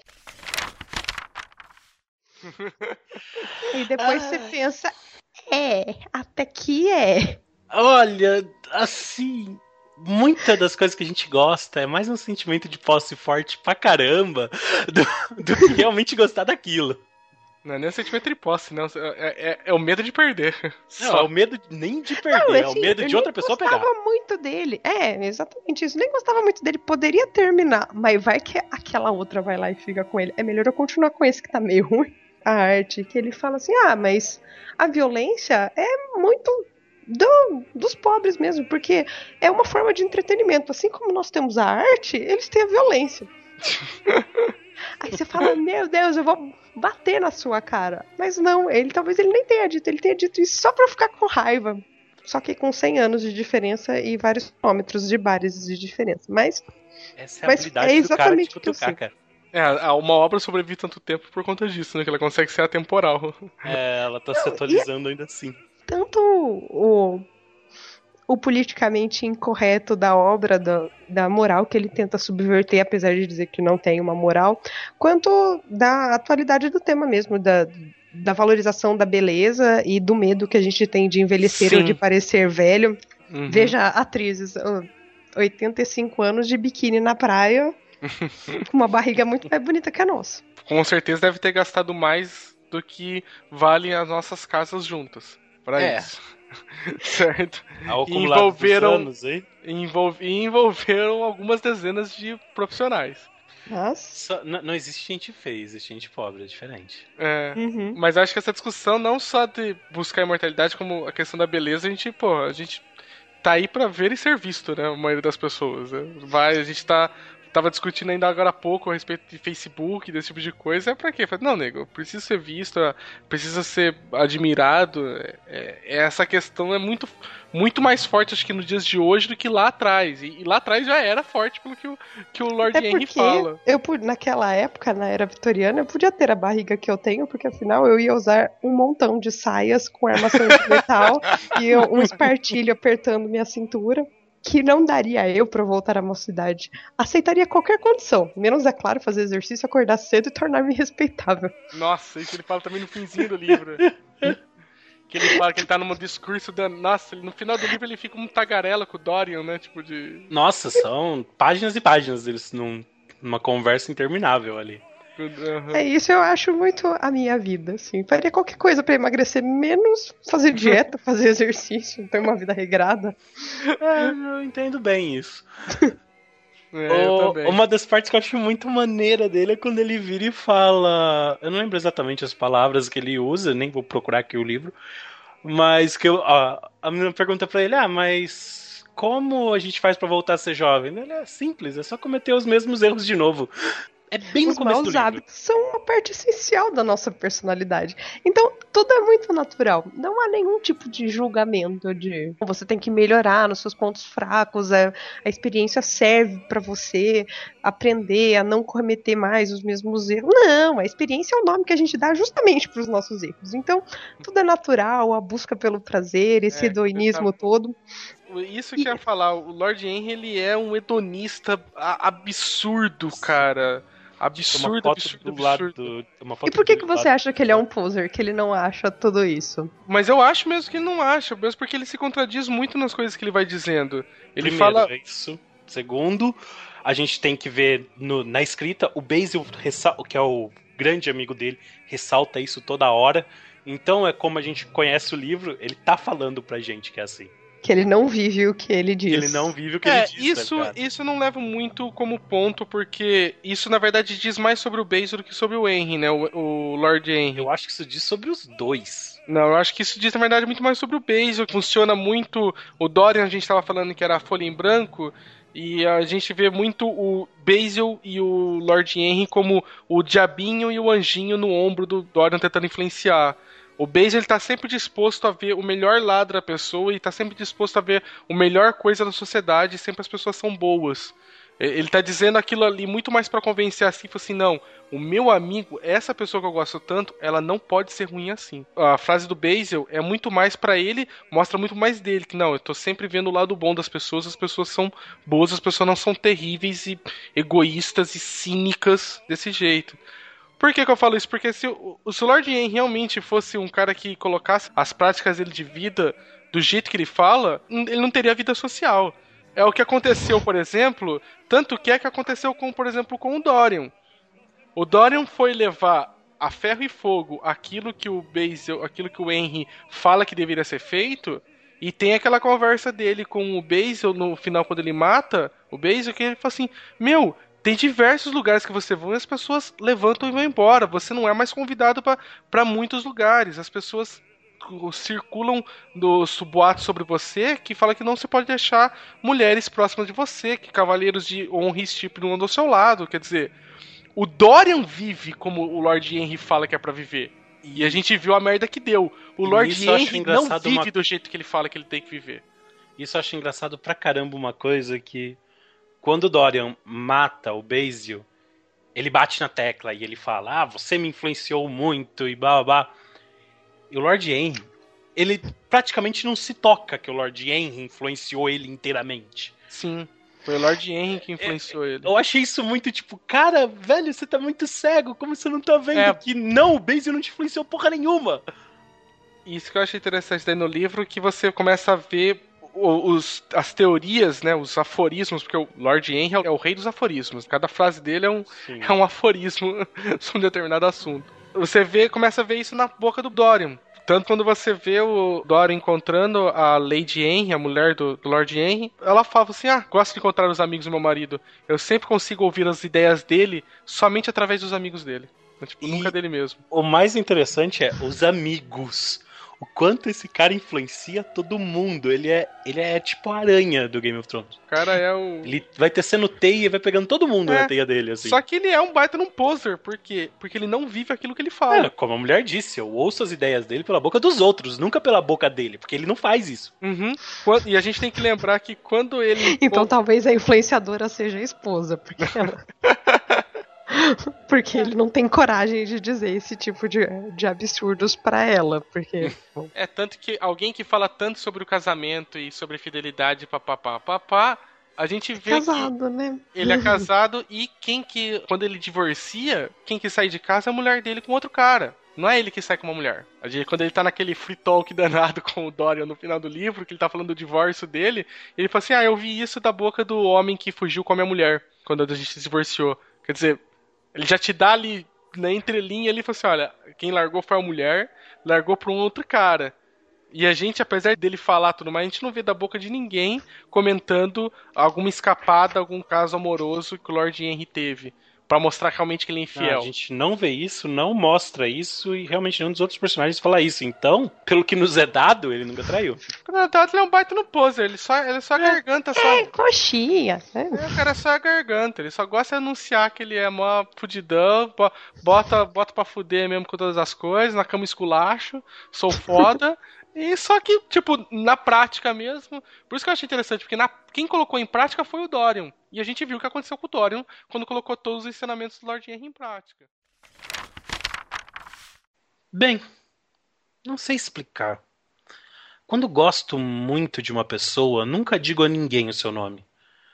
E depois você pensa, até que é. Olha, assim... Muitas das coisas que a gente gosta é mais um sentimento de posse forte pra caramba do que realmente gostar daquilo. Não é nem o sentimento de posse, não. É o medo de perder. Não, é o medo nem de perder, é o medo de outra pessoa pegar. Eu nem gostava muito dele. Exatamente isso. Nem gostava muito dele. Poderia terminar, mas vai que aquela outra vai lá e fica com ele. É melhor eu continuar com esse que tá meio ruim. A arte, que ele fala assim, mas a violência é muito... dos pobres mesmo, porque é uma forma de entretenimento. Assim como nós temos a arte, eles têm a violência. Aí você fala, meu Deus, eu vou bater na sua cara. Mas não, talvez ele nem tenha dito, ele tenha dito isso só pra ficar com raiva. Só que com 100 anos de diferença e vários quilômetros de bares de diferença. Mas essa é a habilidade do cara de cutucar, cara. Uma obra sobrevive tanto tempo por conta disso, né? Que ela consegue ser atemporal. Ela tá se atualizando ainda assim. Tanto o politicamente incorreto da obra, da moral que ele tenta subverter, apesar de dizer que não tem uma moral, quanto da atualidade do tema mesmo, da valorização da beleza e do medo que a gente tem de envelhecer ou de parecer velho. Veja atrizes. 85 anos de biquíni na praia, com uma barriga muito mais bonita que a nossa. Com certeza deve ter gastado mais do que valem as nossas casas juntas pra isso. Certo? E envolveram algumas dezenas de profissionais. Nossa. Não existe gente feia, existe gente pobre, é diferente. Mas acho que essa discussão, não só de buscar a imortalidade, como a questão da beleza, a gente tá aí pra ver e ser visto, né? A maioria das pessoas. Né? A gente tava discutindo ainda agora há pouco a respeito de Facebook, desse tipo de coisa. É pra quê? Não, nego, precisa ser visto, precisa ser admirado. Essa questão é muito, muito mais forte, acho que nos dias de hoje do que lá atrás. E lá atrás já era forte pelo que o Lord Henry fala. Naquela época, na era vitoriana, eu podia ter a barriga que eu tenho, porque afinal eu ia usar um montão de saias com armação de metal e um espartilho apertando minha cintura. Que não daria eu pra voltar à mocidade. Aceitaria qualquer condição. Menos, é claro, fazer exercício, acordar cedo e tornar-me respeitável. Nossa, isso ele fala também no finzinho do livro. Que ele fala que ele tá num discurso da... Nossa, no final do livro ele fica um tagarela com o Dorian, né? Tipo de... Nossa, são páginas e páginas deles numa conversa interminável ali. É isso, eu acho muito a minha vida, assim. Faria qualquer coisa pra emagrecer, menos fazer dieta, fazer exercício, ter uma vida regrada. Eu entendo bem isso. Eu também. Uma das partes que eu acho muito maneira dele é quando ele vira e fala... Eu não lembro exatamente as palavras que ele usa, nem vou procurar aqui o livro, mas que a menina pergunta pra ele, mas como a gente faz pra voltar a ser jovem? Ele é simples, é só cometer os mesmos erros de novo. É bem no começo do livro. Os maus hábitos são uma parte essencial da nossa personalidade. Então, tudo é muito natural. Não há nenhum tipo de julgamento de você tem que melhorar nos seus pontos fracos, a experiência serve pra você aprender a não cometer mais os mesmos erros. Não, a experiência é o nome que a gente dá justamente pros nossos erros. Então, tudo é natural, a busca pelo prazer, esse hedonismo todo. Isso que eu ia falar, o Lord Henry, ele é um hedonista absurdo, cara. Absurdo. E por que você acha que ele é um poser, que ele não acha tudo isso? Mas eu acho mesmo que ele não acha, mesmo porque ele se contradiz muito nas coisas que ele vai dizendo. Ele Primeiro, fala... é isso. Segundo, a gente tem que ver na escrita, o Basil, que é o grande amigo dele, ressalta isso toda hora. Então é como a gente conhece o livro, ele tá falando pra gente que é assim. Que ele não vive o que ele diz. Ele não vive o que ele diz. Isso eu não levo muito como ponto, porque isso na verdade diz mais sobre o Basil do que sobre o Henry, né? O Lord Henry. Eu acho que isso diz sobre os dois. Não, eu acho que isso diz na verdade muito mais sobre o Basil. Funciona muito. O Dorian, a gente tava falando que era a folha em branco. E a gente vê muito o Basil e o Lord Henry como o diabinho e o anjinho no ombro do Dorian tentando influenciar. O Basil, ele tá sempre disposto a ver o melhor lado da pessoa e tá sempre disposto a ver a melhor coisa da sociedade, sempre as pessoas são boas. Ele tá dizendo aquilo ali muito mais pra convencer assim, assim, não, o meu amigo, essa pessoa que eu gosto tanto, ela não pode ser ruim assim. A frase do Basil é muito mais pra ele, mostra muito mais dele, que não, eu tô sempre vendo o lado bom das pessoas, as pessoas são boas, as pessoas não são terríveis e egoístas e cínicas desse jeito. Por que eu falo isso? Porque se o Lord Henry realmente fosse um cara que colocasse as práticas dele de vida do jeito que ele fala, ele não teria vida social. É o que aconteceu, por exemplo, tanto que aconteceu com, por exemplo, com o Dorian. O Dorian foi levar a ferro e fogo aquilo que o Basil, aquilo que o Henry fala que deveria ser feito, e tem aquela conversa dele com o Basil no final quando ele mata o Basil, que ele fala assim, tem diversos lugares que você vai e as pessoas levantam e vão embora. Você não é mais convidado para muitos lugares. As pessoas circulam dos boatos sobre você que fala que não se pode deixar mulheres próximas de você, que cavaleiros de honra e estipre não andam ao seu lado. Quer dizer, o Dorian vive como o Lord Henry fala que é pra viver. E a gente viu a merda que deu. O Lord Henry não vive do jeito que ele fala que ele tem que viver. Isso eu acho engraçado pra caramba uma coisa que... Quando o Dorian mata o Basil, ele bate na tecla e ele fala, você me influenciou muito e blá blá blá. E o Lord Henry, ele praticamente não se toca que o Lord Henry influenciou ele inteiramente. Sim, foi o Lord Henry que influenciou ele. Eu achei isso muito tipo, cara, velho, você tá muito cego, como você não tá vendo que não, o Basil não te influenciou porra nenhuma. Isso que eu achei interessante daí no livro, que você começa a ver as teorias, né, os aforismos, porque o Lord Henry é o rei dos aforismos. Cada frase dele é um aforismo sobre um determinado assunto. Você começa a ver isso na boca do Dorian. Tanto quando você vê o Dorian encontrando a Lady Henry, a mulher do Lord Henry, ela fala assim, gosto de encontrar os amigos do meu marido. Eu sempre consigo ouvir as ideias dele somente através dos amigos dele. Tipo, nunca dele mesmo. O mais interessante é os amigos. O quanto esse cara influencia todo mundo. Ele é tipo a aranha do Game of Thrones. O cara é o... Ele vai tecendo teia e vai pegando todo mundo na teia dele, assim. Só que ele é um baita num poser. Por quê? Porque ele não vive aquilo que ele fala. Como a mulher disse, eu ouço as ideias dele pela boca dos outros, nunca pela boca dele. Porque ele não faz isso. E a gente tem que lembrar que quando ele... Então talvez a influenciadora seja a esposa. Porque ele não tem coragem de dizer esse tipo de absurdos pra ela, porque... tanto que alguém que fala tanto sobre o casamento e sobre fidelidade, papapá, a gente vê casado, né? Ele é casado e quando ele divorcia, quem que sai de casa é a mulher dele com outro cara. Não é ele que sai com uma mulher. Quando ele tá naquele free talk danado com o Dorian no final do livro, que ele tá falando do divórcio dele, ele fala assim, eu vi isso da boca do homem que fugiu com a minha mulher, quando a gente se divorciou. Quer dizer... Ele já te dá ali na entrelinha, ele fala assim, olha, quem largou foi a mulher, largou pra um outro cara. E a gente, apesar dele falar tudo mais, a gente não vê da boca de ninguém comentando alguma escapada, algum caso amoroso que o Lord Henry teve. Pra mostrar realmente que ele é infiel. A gente não vê isso, não mostra isso, e realmente nenhum dos outros personagens fala isso. Então, pelo que nos é dado, ele nunca traiu. Quando é dado, ele é um baita no poser, ele é só a garganta. Coxinha. O cara é só a garganta, ele só gosta de anunciar que ele é mó fudidão, bota pra fuder mesmo com todas as coisas, na cama esculacho, sou foda. E só que, tipo, na prática mesmo, por isso que eu achei interessante, porque quem colocou em prática foi o Dorian. E a gente viu o que aconteceu com o Dorian quando colocou todos os ensinamentos do Lord Henry em prática. Bem, não sei explicar. Quando gosto muito de uma pessoa, nunca digo a ninguém o seu nome.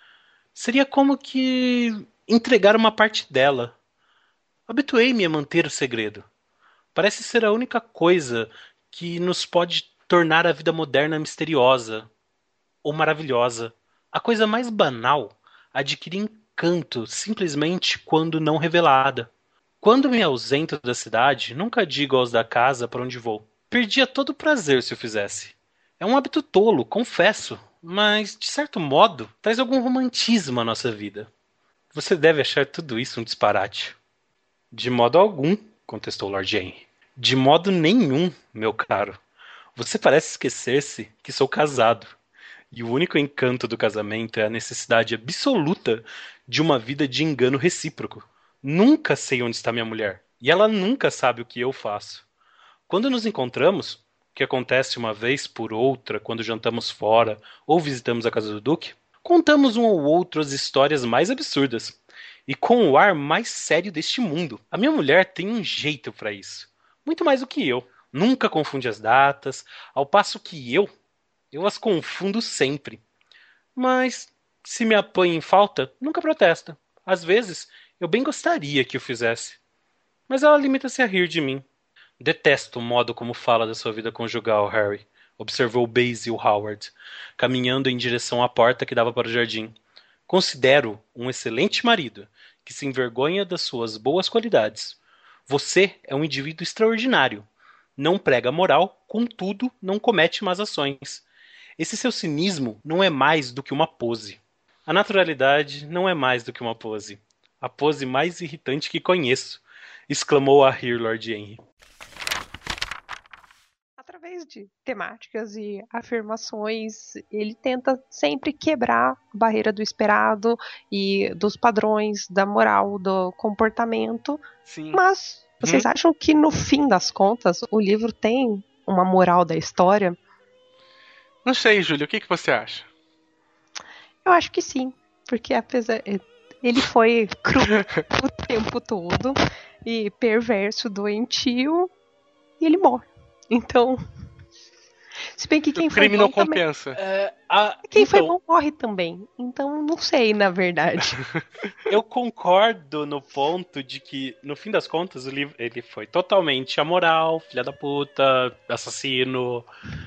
Seria como que entregar uma parte dela. Habituei-me a manter o segredo. Parece ser a única coisa que nos pode tornar a vida moderna misteriosa ou maravilhosa. A coisa mais banal adquire encanto simplesmente quando não revelada. Quando me ausento da cidade, nunca digo aos da casa para onde vou. Perdia todo o prazer se o fizesse. É um hábito tolo, confesso, mas, de certo modo, traz algum romantismo à nossa vida. Você deve achar tudo isso um disparate. De modo algum, contestou Lord Henry. De modo nenhum, meu caro. Você parece esquecer-se que sou casado. E o único encanto do casamento é a necessidade absoluta de uma vida de engano recíproco. Nunca sei onde está minha mulher. E ela nunca sabe o que eu faço. Quando nos encontramos, o que acontece uma vez por outra quando jantamos fora ou visitamos a casa do Duque, contamos um ao outro as histórias mais absurdas. E com o ar mais sério deste mundo. A minha mulher tem um jeito para isso. Muito mais do que eu. Nunca confunde as datas, ao passo que eu as confundo sempre. Mas, se me apanha em falta, nunca protesta. Às vezes, eu bem gostaria que o fizesse. Mas ela limita-se a rir de mim. Detesto o modo como fala da sua vida conjugal, Harry, observou Basil Howard, caminhando em direção à porta que dava para o jardim. Considero um excelente marido, que se envergonha das suas boas qualidades. Você é um indivíduo extraordinário. Não prega moral, contudo, não comete más ações. Esse seu cinismo não é mais do que uma pose. A naturalidade não é mais do que uma pose. A pose mais irritante que conheço, exclamou a rir Lord Henry. Através de temáticas e afirmações, ele tenta sempre quebrar a barreira do esperado e dos padrões, da moral, do comportamento. Sim. Mas vocês acham que no fim das contas o livro tem uma moral da história? Não sei, Júlio, o que você acha? Eu acho que sim, porque apesar ele foi cru o tempo todo e perverso, doentio, e ele morre. Então, se bem que quem foi crime bom não compensa. Quem foi bom morre também. Então, não sei, na verdade. Eu concordo no ponto de que, no fim das contas, o livro ele foi totalmente amoral, filha da puta, assassino.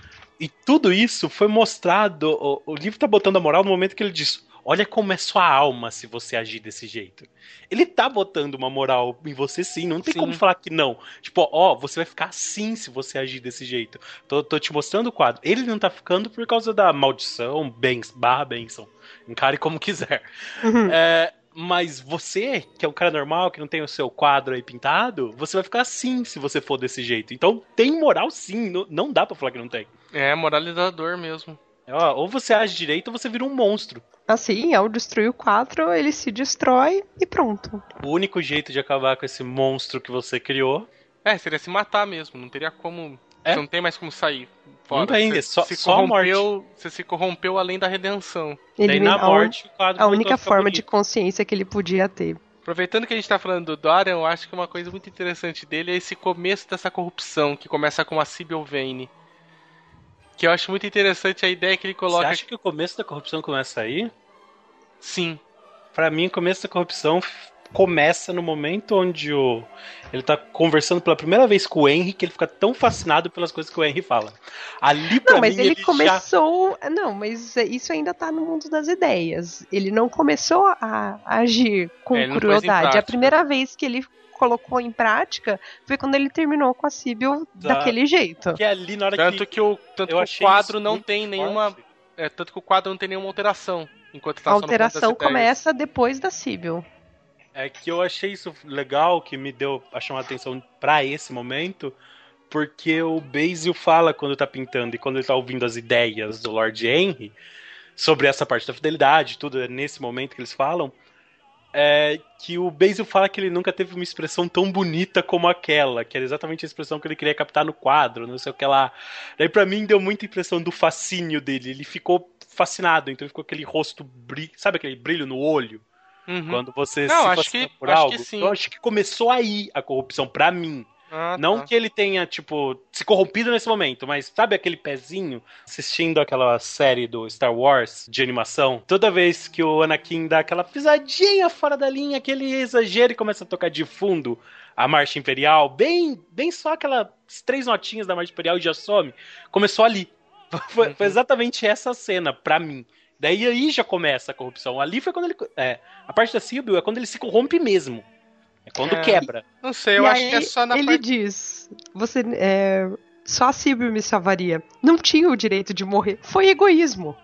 E tudo isso foi mostrado, o livro tá botando a moral no momento que ele diz, olha como é sua alma se você agir desse jeito. Ele tá botando uma moral em você sim, não tem como falar que não. Tipo, você vai ficar assim se você agir desse jeito. Tô te mostrando o quadro. Ele não tá ficando por causa da maldição, bênção. Encare como quiser. Uhum. Mas você, que é um cara normal, que não tem o seu quadro aí pintado, você vai ficar assim se você for desse jeito. Então tem moral sim, não dá pra falar que não tem. É, moralizador mesmo. Ou você age direito ou você vira um monstro. Assim, ao destruir o quadro, ele se destrói e pronto. O único jeito de acabar com esse monstro que você criou... seria se matar mesmo, não teria como... Você não tem mais como sair fora. Não tem, só a morte. Você se corrompeu além da redenção. Daí na morte, o quadro a única forma bonito. de consciência que ele podia ter. Aproveitando que a gente tá falando do Dorian, eu acho que uma coisa muito interessante dele é esse começo dessa corrupção, que começa com a Sybil Vane. Que eu acho muito interessante a ideia que ele coloca... Você acha que o começo da corrupção começa aí? Sim. Pra mim, o começo da corrupção começa no momento onde ele tá conversando pela primeira vez com o Henry, que ele fica tão fascinado pelas coisas que o Henry fala. Ali, pra mas mim, ele começou... Não, mas isso ainda tá no mundo das ideias. Ele não começou a agir com crueldade. A primeira vez que ele colocou em prática foi quando ele terminou com a Sybil daquele jeito. Que é ali na hora tanto que o quadro não tem nenhuma... tanto que o quadro não tem nenhuma alteração. Enquanto tá a alteração começa depois da Sybil. É que eu achei isso legal, que me deu a chamar a atenção pra esse momento, porque o Basil fala quando tá pintando e quando ele tá ouvindo as ideias do Lord Henry sobre essa parte da fidelidade, tudo é nesse momento que eles falam, que o Basil fala que ele nunca teve uma expressão tão bonita como aquela, que era exatamente a expressão que ele queria captar no quadro, não sei o que lá. Daí pra mim deu muita impressão do fascínio dele, ele ficou fascinado, então ficou aquele rosto, sabe aquele brilho no olho? Uhum. Quando você se fascina por algo. Que eu acho que começou aí a corrupção, pra mim. Não que ele tenha, se corrompido nesse momento, mas sabe aquele pezinho assistindo aquela série do Star Wars de animação? Toda vez que o Anakin dá aquela pisadinha fora da linha, aquele exagero e começa a tocar de fundo a Marcha Imperial, bem só aquelas 3 notinhas da Marcha Imperial e já some, começou ali. Foi exatamente essa cena, pra mim. Daí aí já começa a corrupção. Ali foi quando ele... a parte da Sybil é quando ele se corrompe mesmo. É quando quebra. Não sei, eu acho que é só na parte... Ele diz... só a Sybil me salvaria. Não tinha o direito de morrer. Foi egoísmo.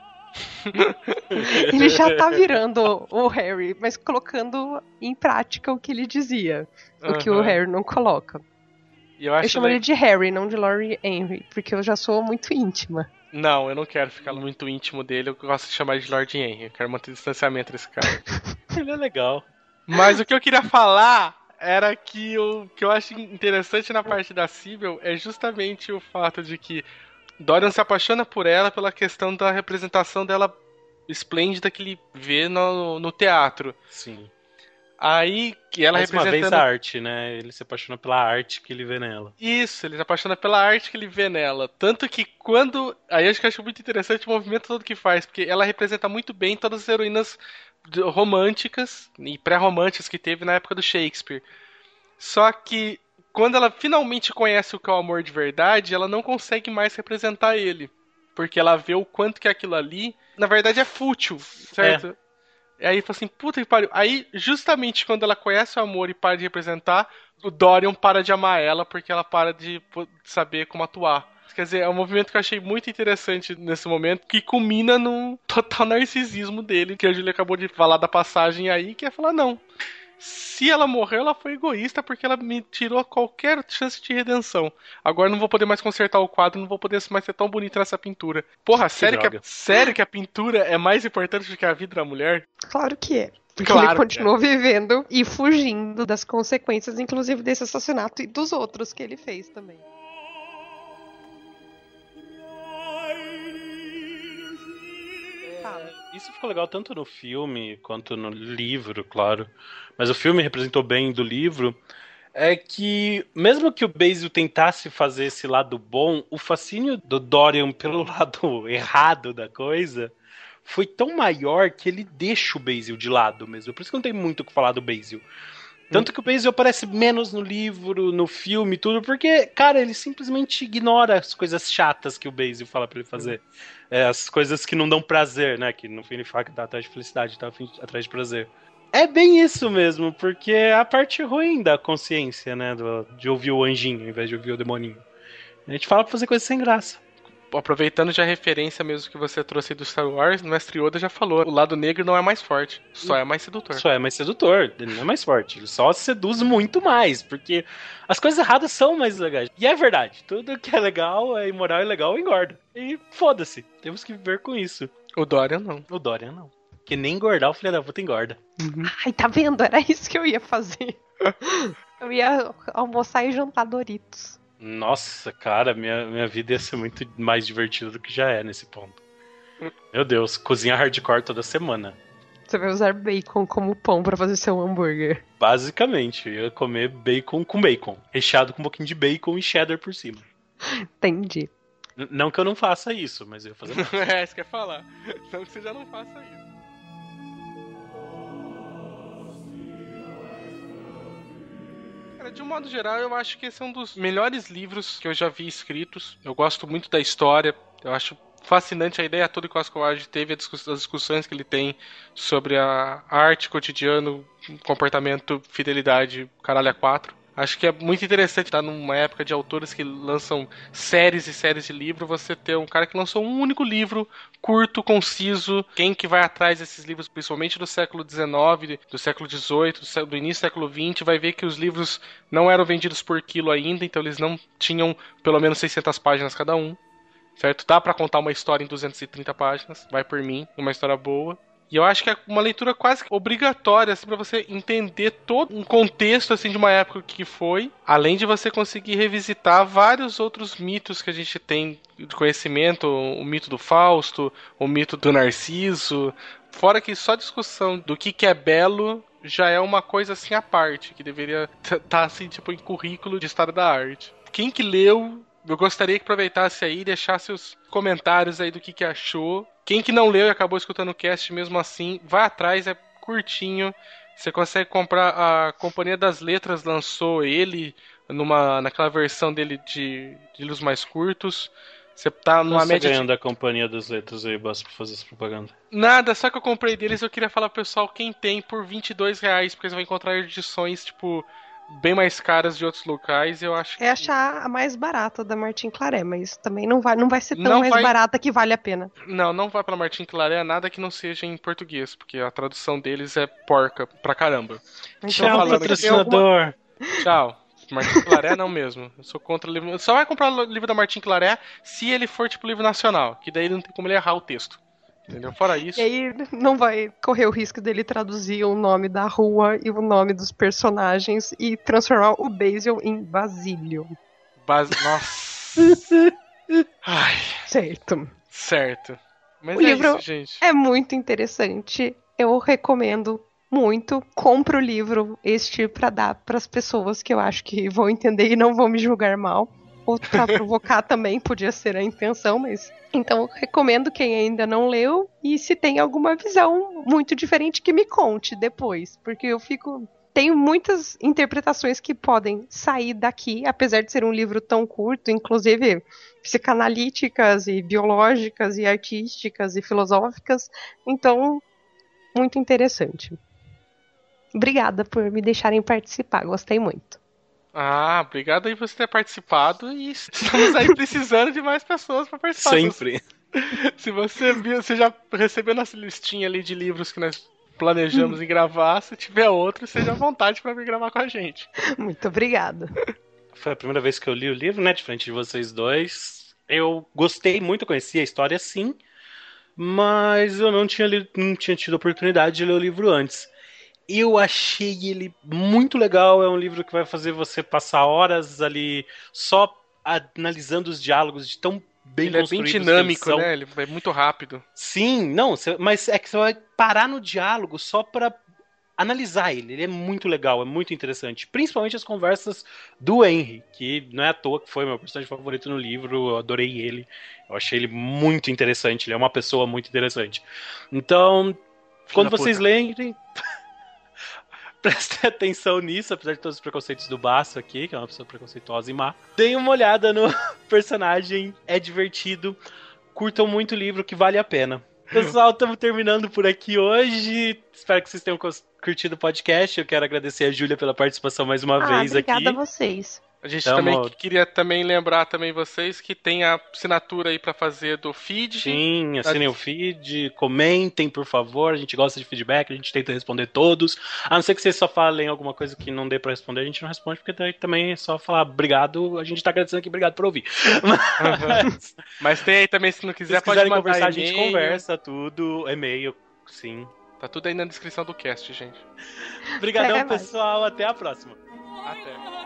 Ele já tá virando o Harry, mas colocando em prática o que ele dizia. O que o Harry não coloca. Eu chamo ele de Harry, não de Lord Henry, porque eu já sou muito íntima. Não, eu não quero ficar muito íntimo dele, eu gosto de chamar de Lord Henry, eu quero manter distanciamento desse cara. Ele é legal. Mas o que eu queria falar era que o que eu acho interessante na parte da Sybil é justamente o fato de que Dorian se apaixona por ela pela questão da representação dela esplêndida que ele vê no teatro. Sim. Aí que ela representando... uma vez a arte, né? Ele se apaixona pela arte que ele vê nela. Isso, ele se apaixona pela arte que ele vê nela. Tanto que quando... Aí eu acho muito interessante o movimento todo que faz, porque ela representa muito bem todas as heroínas românticas e pré-românticas que teve na época do Shakespeare. Só que quando ela finalmente conhece o que é o amor de verdade, ela não consegue mais representar ele. Porque ela vê o quanto que aquilo ali, na verdade, é fútil, certo? E aí fala assim, puta que pariu. Aí, justamente quando ela conhece o amor e para de representar, o Dorian para de amar ela porque ela para de saber como atuar. Quer dizer, é um movimento que eu achei muito interessante nesse momento, que culmina num total narcisismo dele, que a Julia acabou de falar da passagem aí, que é falar, não. Se ela morreu, ela foi egoísta porque ela me tirou qualquer chance de redenção. Agora não vou poder mais consertar o quadro, não vou poder mais ser tão bonita nessa pintura. Porra, sério que a pintura é mais importante do que a vida da mulher? Claro que é. Porque ele continuou vivendo e fugindo das consequências, inclusive desse assassinato e dos outros que ele fez também. Isso ficou legal tanto no filme quanto no livro, claro. Mas o filme representou bem do livro. É que, mesmo que o Basil tentasse fazer esse lado bom, o fascínio do Dorian pelo lado errado da coisa foi tão maior que ele deixa o Basil de lado mesmo. Por isso que não tem muito o que falar do Basil. Tanto que o Basil aparece menos no livro, no filme, tudo, porque, cara, ele simplesmente ignora as coisas chatas que o Basil fala pra ele fazer. As coisas que não dão prazer, né? Que no fim ele fala que tá atrás de felicidade, tá atrás de prazer. É bem isso mesmo, porque é a parte ruim da consciência, né? De ouvir o anjinho, ao invés de ouvir o demoninho. A gente fala pra fazer coisa sem graça. Aproveitando já a referência mesmo que você trouxe do Star Wars, o mestre Yoda já falou, o lado negro não é mais forte, só é mais sedutor. Só é mais sedutor, ele não é mais forte, ele só seduz muito mais, porque as coisas erradas são mais legais. E é verdade, tudo que é legal, é imoral e legal engorda. E foda-se, temos que viver com isso. O Dorian não. O Dorian não. Que nem engordar o filho da puta engorda. Ai, tá vendo? Era isso que eu ia fazer. Eu ia almoçar e jantar Doritos. Nossa, cara, minha vida ia ser muito mais divertida do que já é nesse ponto. Meu Deus, cozinhar hardcore toda semana. Você vai usar bacon como pão pra fazer seu hambúrguer. Basicamente, eu ia comer bacon com bacon. Recheado com um pouquinho de bacon e cheddar por cima. Entendi. Não que eu não faça isso, mas eu ia fazer mais. É, isso que eu ia falar. Não que você já não faça isso. Cara, de um modo geral, eu acho que esse é um dos melhores livros que eu já vi escritos. Eu gosto muito da história. Eu acho fascinante a ideia toda que o Oscar Wilde teve, as discussões que ele tem sobre a arte, cotidiano, comportamento, fidelidade, caralho a quatro. Acho que é muito interessante estar numa época de autores que lançam séries e séries de livro, você ter um cara que lançou um único livro, curto, conciso. Quem que vai atrás desses livros, principalmente do século XIX, do século XVIII, do início do século XX, vai ver que os livros não eram vendidos por quilo ainda, então eles não tinham pelo menos 600 páginas cada um, certo? Dá pra contar uma história em 230 páginas, vai por mim, uma história boa. E eu acho que é uma leitura quase obrigatória, assim, pra você entender todo um contexto, assim, de uma época que foi, além de você conseguir revisitar vários outros mitos que a gente tem de conhecimento, o mito do Fausto, o mito do Narciso, fora que só discussão do que é belo já é uma coisa, assim, à parte, que deveria estar, assim, tipo, em currículo de história da arte. Quem que leu, eu gostaria que aproveitasse aí e deixasse os comentários aí do que achou. Quem que não leu e acabou escutando o cast mesmo assim, vai atrás, é curtinho. Você consegue comprar, a Companhia das Letras lançou ele naquela versão dele de livros mais curtos. Você tá numa média ganhando a Companhia das Letras aí, basta pra fazer essa propaganda. Nada, só que eu comprei deles, eu queria falar pro pessoal, quem tem por R$22, porque você vai encontrar edições, tipo, bem mais caras de outros locais, eu acho que... É achar a mais barata da Martin Claret, mas também não vai ser tão mais barata que vale a pena. Não vai pela Martin Claret, nada que não seja em português, porque a tradução deles é porca pra caramba. Então, tchau, patrocinador. Tchau. Martin Claret não mesmo. Eu sou contra o livro. Só vai comprar o livro da Martin Claret se ele for tipo livro nacional, que daí não tem como ele errar o texto. Entendeu? Fora isso. E aí não vai correr o risco dele traduzir o nome da rua e o nome dos personagens e transformar o Basil em Basílio. Nossa. Ai. Certo. Mas o livro isso, gente. É muito interessante. Eu recomendo muito. Compro o livro pra dar pras pessoas que eu acho que vão entender e não vão me julgar mal. Ou pra provocar também, podia ser a intenção, mas... Então, recomendo quem ainda não leu, e se tem alguma visão muito diferente, que me conte depois, porque eu fico... Tem muitas interpretações que podem sair daqui, apesar de ser um livro tão curto, inclusive psicanalíticas e biológicas e artísticas e filosóficas, então, muito interessante. Obrigada por me deixarem participar, gostei muito. Obrigado aí por você ter participado e estamos aí precisando de mais pessoas para participar. Sempre. Se você viu, você já recebeu nossa listinha ali de livros que nós planejamos em gravar, se tiver outro, seja à vontade para vir gravar com a gente. Muito obrigada. Foi a primeira vez que eu li o livro, né, diferente de vocês dois. Eu gostei muito, conheci a história sim, mas eu não tinha tido a oportunidade de ler o livro antes. Eu achei ele muito legal, é um livro que vai fazer você passar horas ali só analisando os diálogos de tão bem construídos. Ele é bem dinâmico, né? Ele é muito rápido. Sim, não, mas é que você vai parar no diálogo só pra analisar ele. Ele é muito legal, é muito interessante. Principalmente as conversas do Henry, que não é à toa que foi meu personagem favorito no livro, eu adorei ele. Eu achei ele muito interessante, ele é uma pessoa muito interessante. Então, quando vocês lerem... prestem atenção nisso, apesar de todos os preconceitos do Baço aqui, que é uma pessoa preconceituosa e má. Deem uma olhada no personagem, é divertido. Curtam muito o livro, que vale a pena. Pessoal, estamos terminando por aqui hoje. Espero que vocês tenham curtido o podcast. Eu quero agradecer a Júlia pela participação mais uma vez aqui. Obrigada a vocês. A gente também queria lembrar também vocês que tem a assinatura aí pra fazer do feed. Sim, assinem o feed, comentem, por favor. A gente gosta de feedback, a gente tenta responder todos. A não ser que vocês só falem alguma coisa que não dê pra responder, a gente não responde, porque daí também é só falar obrigado. A gente tá agradecendo aqui, obrigado por ouvir. Mas tem aí também, se não quiser, se pode mandar conversar, a gente conversa tudo, e-mail, sim. Tá tudo aí na descrição do cast, gente. Obrigadão, pessoal. Até a próxima. Até.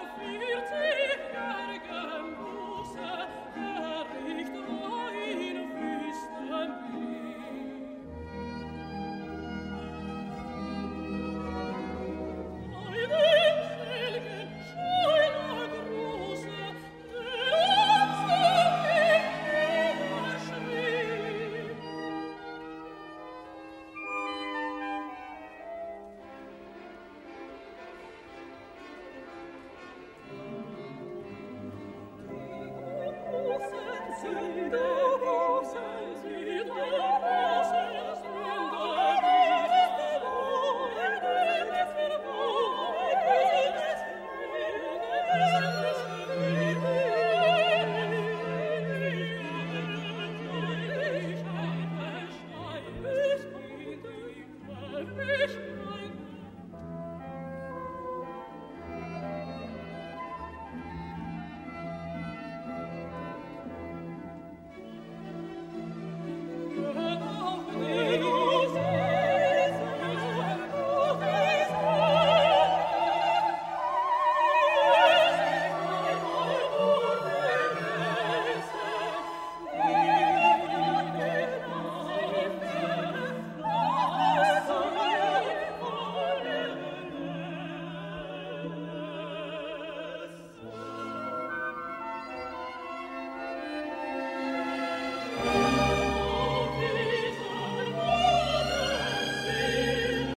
Ich